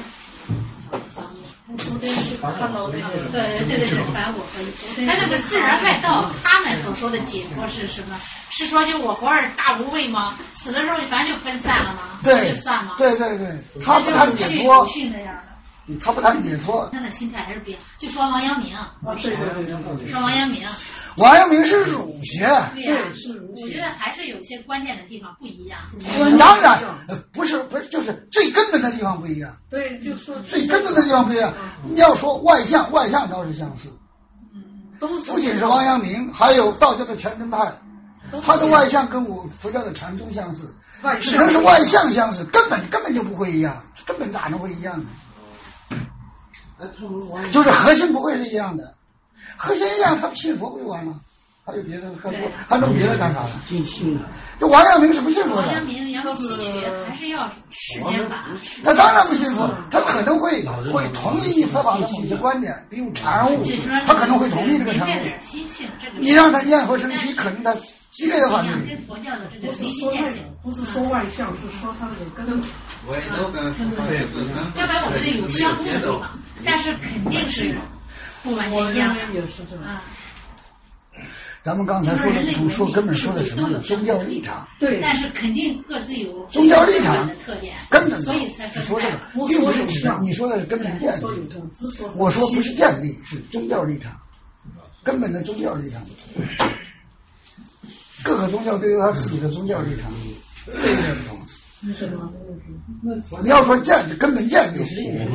对对对对对，反我分。他那个自然外道，他们所说的解脱是什么？是说就我活着大无畏吗？死的时候反正就分散了吗？ 对， 就算吗？ 对对对，他不谈解脱， 那样的。 他不谈解脱。 他的心态还是变。就说王阳明， 啊，对对对对， 说王阳明。 王阳明是儒学， 对呀、啊，我觉得还是有些关键的地方不一样。 当然，不是不是，就是最根本的地方不一样。 对，就说最根本的地方不一样。你要说外相，外相倒是相似。不仅是王阳明，还有道教的全真派，他的外相跟我佛教的禅宗相似，只能是外相相似，根本根本就不会一样，根本咋能会一样呢？就是核心不会是一样的。和谁一样，他信佛不就完了？还有别的，还说还弄别的干啥呢？ 尽信了。 这王阳明是不信佛的。 王阳明、杨希学还是要世间法。 他当然不信佛，他可能会会同意佛法的某些观点，比如禅悟，他可能会同意这个禅悟。你让他念佛生气，可能他激烈的反对。 跟佛教的这个不是说外，不是说外相，是说他这个根。 我也都跟佛法这个根。 要不然我觉得有相互的地方，但是肯定是。不完全一样啊！ 咱们刚才说的不同，说根本说的什么呢？宗教立场。 对， 但是肯定各自有宗教立场的特点， 根本所以才说这个，并不是你说的是根本建立，我说不是建立，是宗教立场，根本的宗教立场不同。各个宗教都有他自己的宗教立场，对对不同。 是吗？ 你要说建根本建立是一个，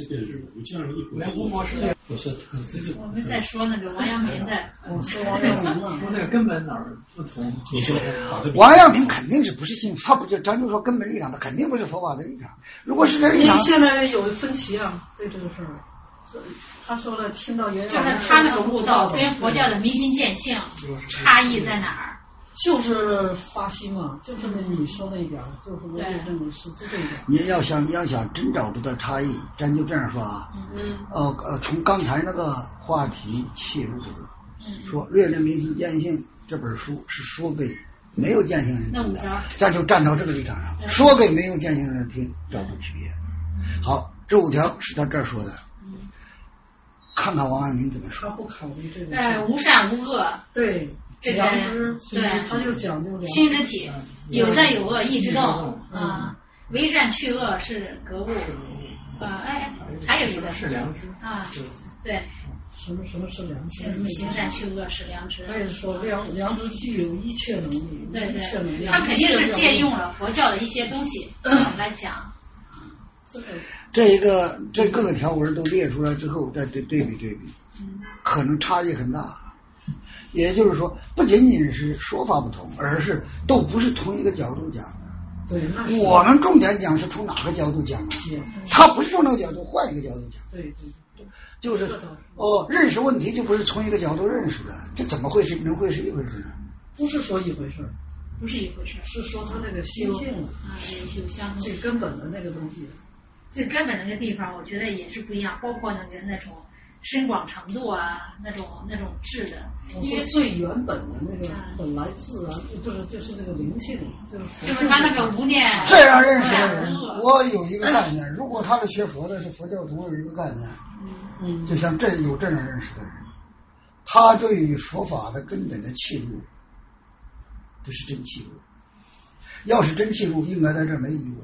我们在说那个王阳明的， 我说王阳明嘛， 说那个根本哪儿不同？ 你说王阳明肯定是不是信，他不就咱就说根本立场，他肯定不是佛法的立场。如果是这立场， 现在有分歧啊，对这个事儿。他说了，听到原就是他那个悟道跟佛教的明心见性差异在哪儿？ 就是发心嘛，就是那你说那一点，就是我就认为是这一点。 你要想你要想真找不到差异，咱就这样说啊，嗯，呃呃，从刚才那个话题切入这个，嗯，说《略略明心见性》这本书是说给没有见性人听的，咱就站到这个立场上，说给没有见性人听，找出区别。好，这五条是他这儿说的，嗯，看看王阳明怎么说。 他不考虑这个。 呃，无善无恶。 对。 这个对，他就讲究心之体，有善有恶意之动啊，为善去恶是格物啊，哎，还有一个是良知啊，对， 什么什么是良知？ 行善去恶是良知。 他也说良良知具有一切能力， 对对， 一切能力。 他肯定是借用了佛教的一些东西来讲。 这一个这各个条文都列出来之后，再对对比对比，可能差异很大。也就是说，不仅仅是说法不同，而是都不是同一个角度讲的。 对，那我们重点讲是从哪个角度讲的？他不是从那个角度，换一个角度讲。 对对对， 就是哦，认识问题就不是从一个角度认识的，这怎么会是能会是一回事呢？ 不是说一回事， 不是一回事， 是说他那个心性啊，有相同最根本的那个东西。 最根本的那个地方，我觉得也是不一样，包括那个那种。深广程度啊，那种那种质的， 我说最原本的那个本来自然，不是就是这个灵性，就是就是他那个无念。 这样认识的人，我有一个概念，如果他是学佛的，是佛教徒，有一个概念，嗯，就像这有这样认识的人，他对于佛法的根本的契入，不是真契入，要是真契入，应该在这儿没疑问。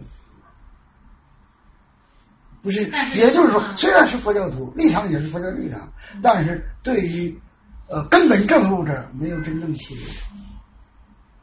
不是，也就是说，虽然是佛教徒，立场也是佛教立场，但是对于呃根本正入这儿没有真正契入。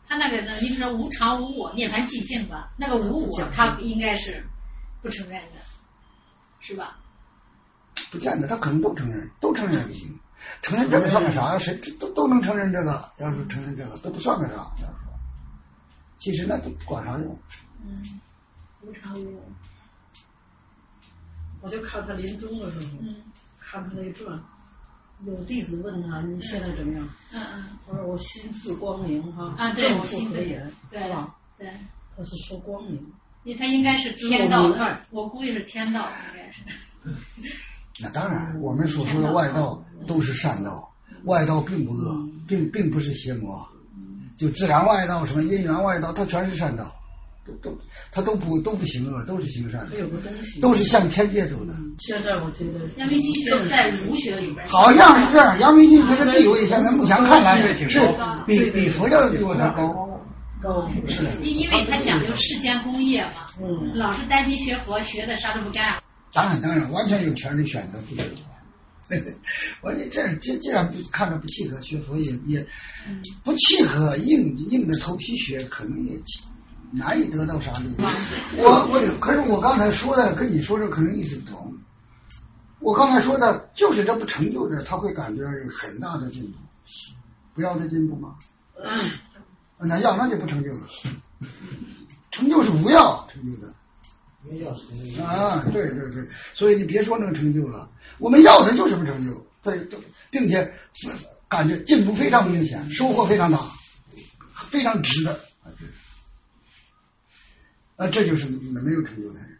他那个呢，你比如说无常无我、涅槃寂静吧，那个无我他应该是不承认的，是吧？ 不见得，他可能都承认，都承认也不行。承认这个算个啥？谁都都能承认这个，要是承认这个都不算个啥。要说，其实那都管啥用？ 嗯，无常无我。 我就看他临终的时候， 嗯， 看他那传，有弟子问他你现在怎么样？ 嗯嗯。 他说我心似光明哈， 啊对， 正复可言， 对吧？ 对。 他是说光明， 因为他应该是天道的，我估计是天道，应该是。 那当然，我们所说的外道都是善道，外道并不恶，并并不是邪魔，就自然外道、什么因缘外道，它全是善道，都都它都不都不行恶，都是行善的， 有个东西都是向天界走的。 现在我觉得阳明心学在儒学里边， 好像是这样。阳明心学的地位现在目前看来是比比佛教的地位还高。 高是的， 因为他讲究世间功业嘛， 嗯， 老是担心学佛学的啥都不干。 当然，当然，完全有权利选择不学。我这这既既然不看着不契合学佛，也也不契合硬硬着头皮学，可能也难以得到啥利益。我我可是我刚才说的跟你说的可能意思不同。我刚才说的就是这不成就的，他会感觉有很大的进步，不要的进步吗？那要那就不成就了。成就是无要成就的。 没要成就啊，对对对，所以你别说那个成就了，我们要的就是不成就，对，并且感觉进步非常明显，收获非常大，非常值的啊，这就是没有成就的人，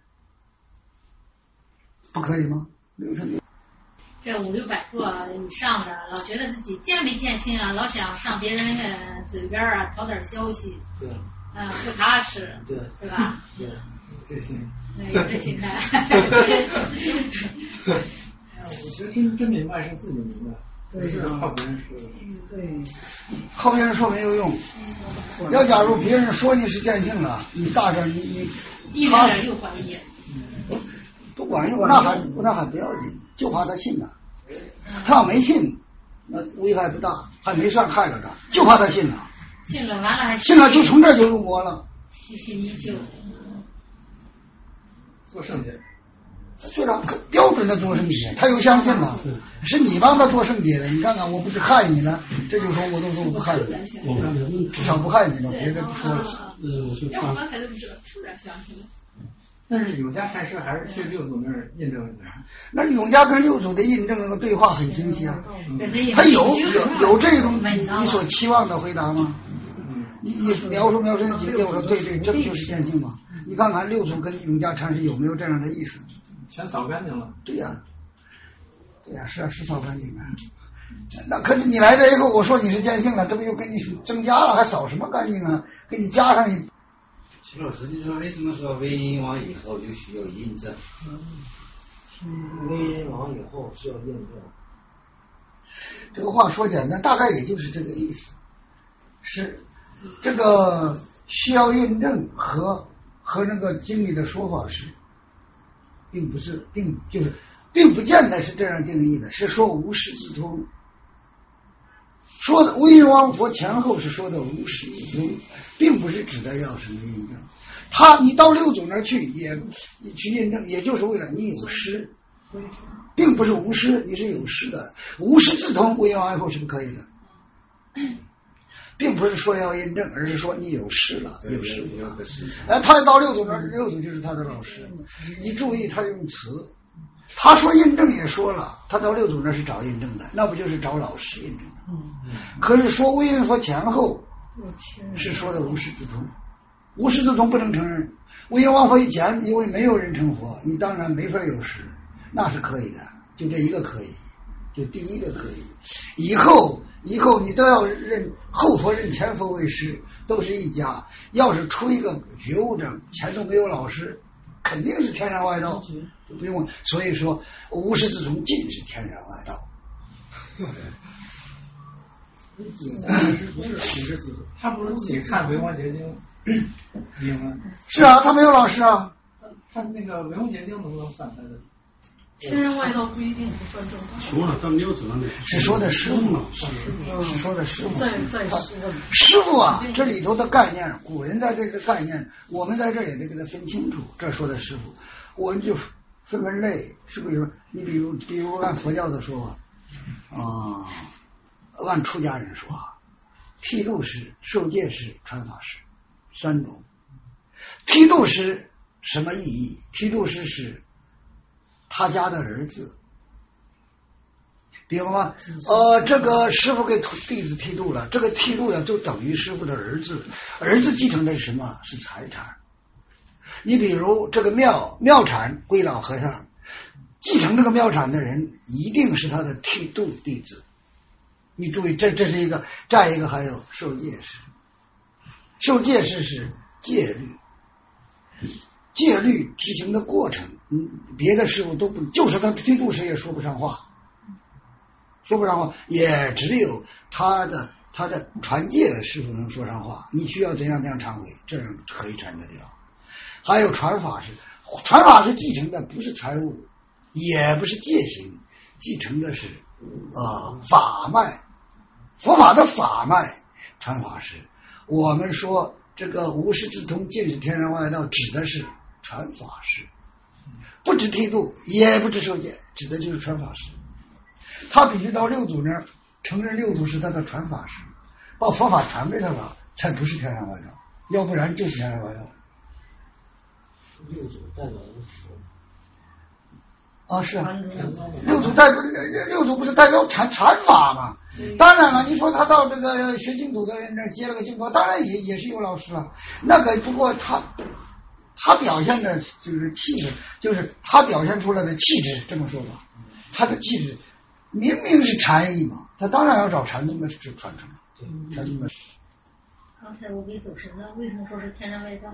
不可以吗？没有成就。 这五六百个以上的，老觉得自己见没见性啊，老想上别人的嘴边啊讨点消息， 对， 啊、呃、不踏实， 对， 对吧？ 对， 这心， 对，有这心态。 我觉得真真明白是自己明白，不是靠别人说的。 对， 靠别人说没有用。要假如别人说你是见性了，你大着你你， 一点点又怀疑， 不管用，那还那还不要紧。就怕他信了，他要没信，那危害不大，还没算害了他，就怕他信了。 信了完了还信了就从这儿就入魔了， 细心依旧。 做圣洁， 对了，标准的做圣洁，他又相信了，是你帮他做圣洁的。你看看，我不是害你了，这就说我都说我不害你，至少不害你了，别的不说了。 要我刚才这么说，突然想起来。 但是永嘉禅师还是去六祖那儿印证一下。 那永嘉跟六祖的印证那个对话很清晰啊， 嗯、 他有有有这种你你所期望的回答吗？嗯、你你描述描述几遍，我说对对，这不就是见性吗？你看看六祖跟永嘉禅师有没有这样的意思？ 全扫干净了。 对呀、啊，对呀、啊，是啊，是扫干净的。那可是你来这以后，我说你是见性了，这不又给你增加了，还扫什么干净啊？给你加上一。 徐老师，你说为什么说为因往以后就需要印证？ 为因往以后需要印证。 这个话说简单，大概也就是这个意思。是这个需要印证和和那个经里的说法是，并不是，并就是并不见得是这样定义的，是说无师自通。说的为因往佛前后是说的无师自通，并不是指的要什么印证。他你到六祖那儿去也去印证，也就是为了你有师，并不是无师，你是有师的。无师自通，为因往以后是不可以的，并不是说要印证，而是说你有师了，有师了。哎，他到六祖那儿，六祖就是他的老师。你注意他用词，他说印证也说了，他到六祖那儿是找印证的，那不就是找老师印证的？可是说为因佛前后是说的无师自通，无师自通不能承认。为因往佛以前，因为没有人成佛，你当然没法有师，那是可以的，就这一个可以，就第一个可以。以后以后你都要认后佛认前佛为师，都是一家。要是出一个觉悟证，前头没有老师，肯定是天然外道，不用。所以说无师自通尽是天然外道。 不是不是自他不是自己看《维摩诘经》明白？ 是啊，他没有老师啊。 他那个《维摩诘经》能不能算他的？ 天然外道不一定不算正道。 说了，咱没有责任。 是说的师傅，是说的师傅。 在在师傅啊，这里头的概念，古人在这个概念，我们在这也得给他分清楚。这说的师傅，我们就分分类，是不是？你比如，比如按佛教的说法，啊、呃，按出家人说，剃度师、受戒师、传法师三种。剃度师什么意义？剃度师是他家的儿子。比方说，呃，这个师傅给弟子剃度了，这个剃度的就等于师傅的儿子，儿子继承的是什么？是财产。你比如这个庙庙产归老和尚，继承这个庙产的人一定是他的剃度弟子。你注意，这这是一个，再一个还有受戒师，受戒师是戒律，戒律执行的过程，嗯，别的师傅都不，就是他剃度师也说不上话。说不上话，也只有他的他的传戒的师傅能说上话。你需要怎样怎样忏悔，这样可以传得掉。还有传法师，传法师继承的不是财物，也不是戒行，继承的是呃法脉，佛法的法脉。传法师，我们说这个无师自通，尽是天然外道，指的是传法师，不止剃度，也不止受戒，指的就是传法师。他必须到六祖那儿承认六祖是他的传法师，把佛法传给他了，才不是天然外道，要不然就是天然外道。 六祖代表的佛啊，是啊，六祖代表六祖不是代表禅禅法吗？当然了，你说他到这个学净土的人那接了个净土，当然也也是有老师了。那个不过他他表现的就是气质，就是他表现出来的气质，这么说吧，他的气质。明明是禅意嘛，他当然要找禅宗的传承。对，禅宗的。 刚才我给走神了，为什么说是天然外道？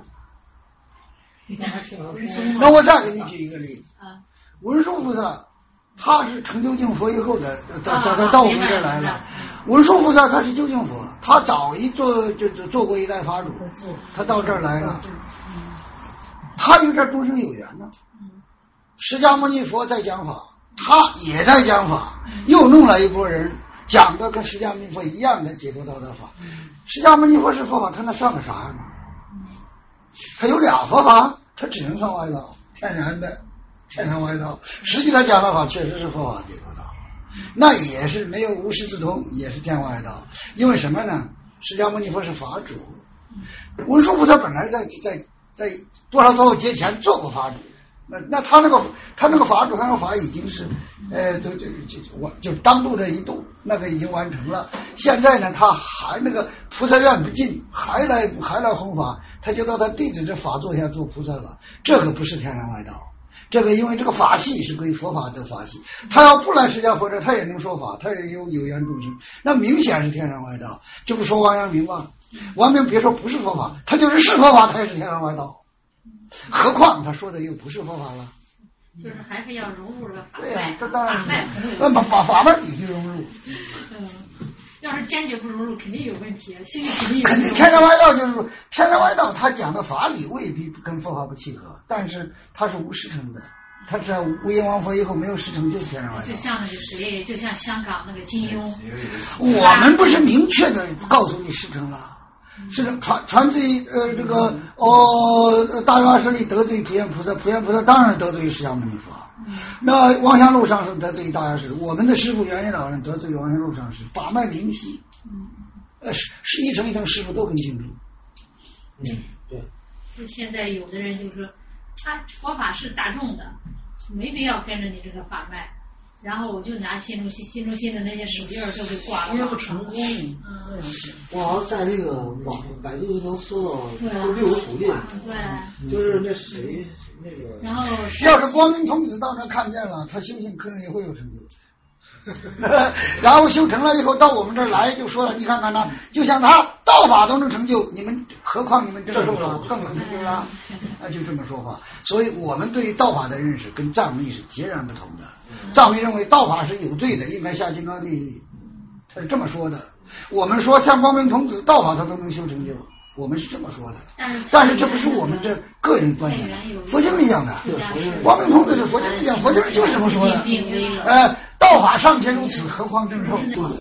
那我再给你举一个例子啊， 文殊菩萨，他是成就净佛以后的，到到到我们这儿来了。文殊菩萨他是究竟佛，他早一做就就做过一代法主，他到这儿来了，他与这众生有缘呢。释迦牟尼佛在讲法。他也在讲法，又弄了一拨人讲的跟释迦牟尼佛一样的解脱道德法。释迦牟尼佛是佛法，他那算个啥呀？他有俩佛法，他只能算外道，天然的天然外道。实际他讲的法确实是佛法解脱道，那也是没有无师自通，也是天外道。因为什么呢？释迦牟尼佛是法主，文殊菩萨本来在在在多少多少劫前做过法主。那那他那个他那个法主，他那个法已经是，呃，就就就完就当度的一度，那个已经完成了。现在呢，他还那个菩萨愿不尽，还来还来弘法，他就到他弟子这法座下做菩萨了。这个不是天然外道，这个因为这个法系是归佛法的法系，他要不来释迦佛这，他也能说法，他也有有缘众生，那明显是天然外道。这不说王阳明吗？王阳明别说不是佛法，他就是是佛法，他也是天然外道。何况他说的又不是佛法了， 就是还是要融入这个法脉。 对呀、啊，这当然是法把法法脉必须融入。 嗯，要是坚决不融入，肯定有问题，心里肯定有。 肯定天然外道就是说，天然外道他讲的法理未必跟佛法不契合，但是他是无师承的，他是无因王佛以后没有师承就是天然外道。 就像那个谁，就像香港那个金庸， 我们不是明确的告诉你师承了。是传传罪呃这个哦大圆舍利得罪普贤菩萨，普贤菩萨当然得罪释迦牟尼佛。那望乡路上是得罪大圆舍利，我们的师父圆圆老人得罪望乡路上是法脉明晰，呃是是一层一层师傅都很清楚。 嗯，对。 就现在有的人就说，他佛法是大众的，没必要跟着你这个法脉。然后我就拿新中心、新中心的那些手印都给挂了， 不成功。 嗯， 我好像在那个网百度就能搜到，就六个手印。 对， 就是那谁那个。 然后要是光明童子到那看见了，他修行可能也会有成就。然后修成了以后到我们这儿来就说了，你看看他，就像他道法都能成就，你们何况你们这个受法更能成就了？那就这么说话。所以我们对于道法的认识跟藏密是截然不同的。藏密认为道法是有罪的，应该下金刚地狱，他是这么说的。我们说像光明童子道法他都能修成就， 我们是这么说的。 但是但是这不是我们这个人观点，佛经里讲的。王明同志是佛经里讲，佛经就是这么说的。呃，道法尚且如此，何况正受。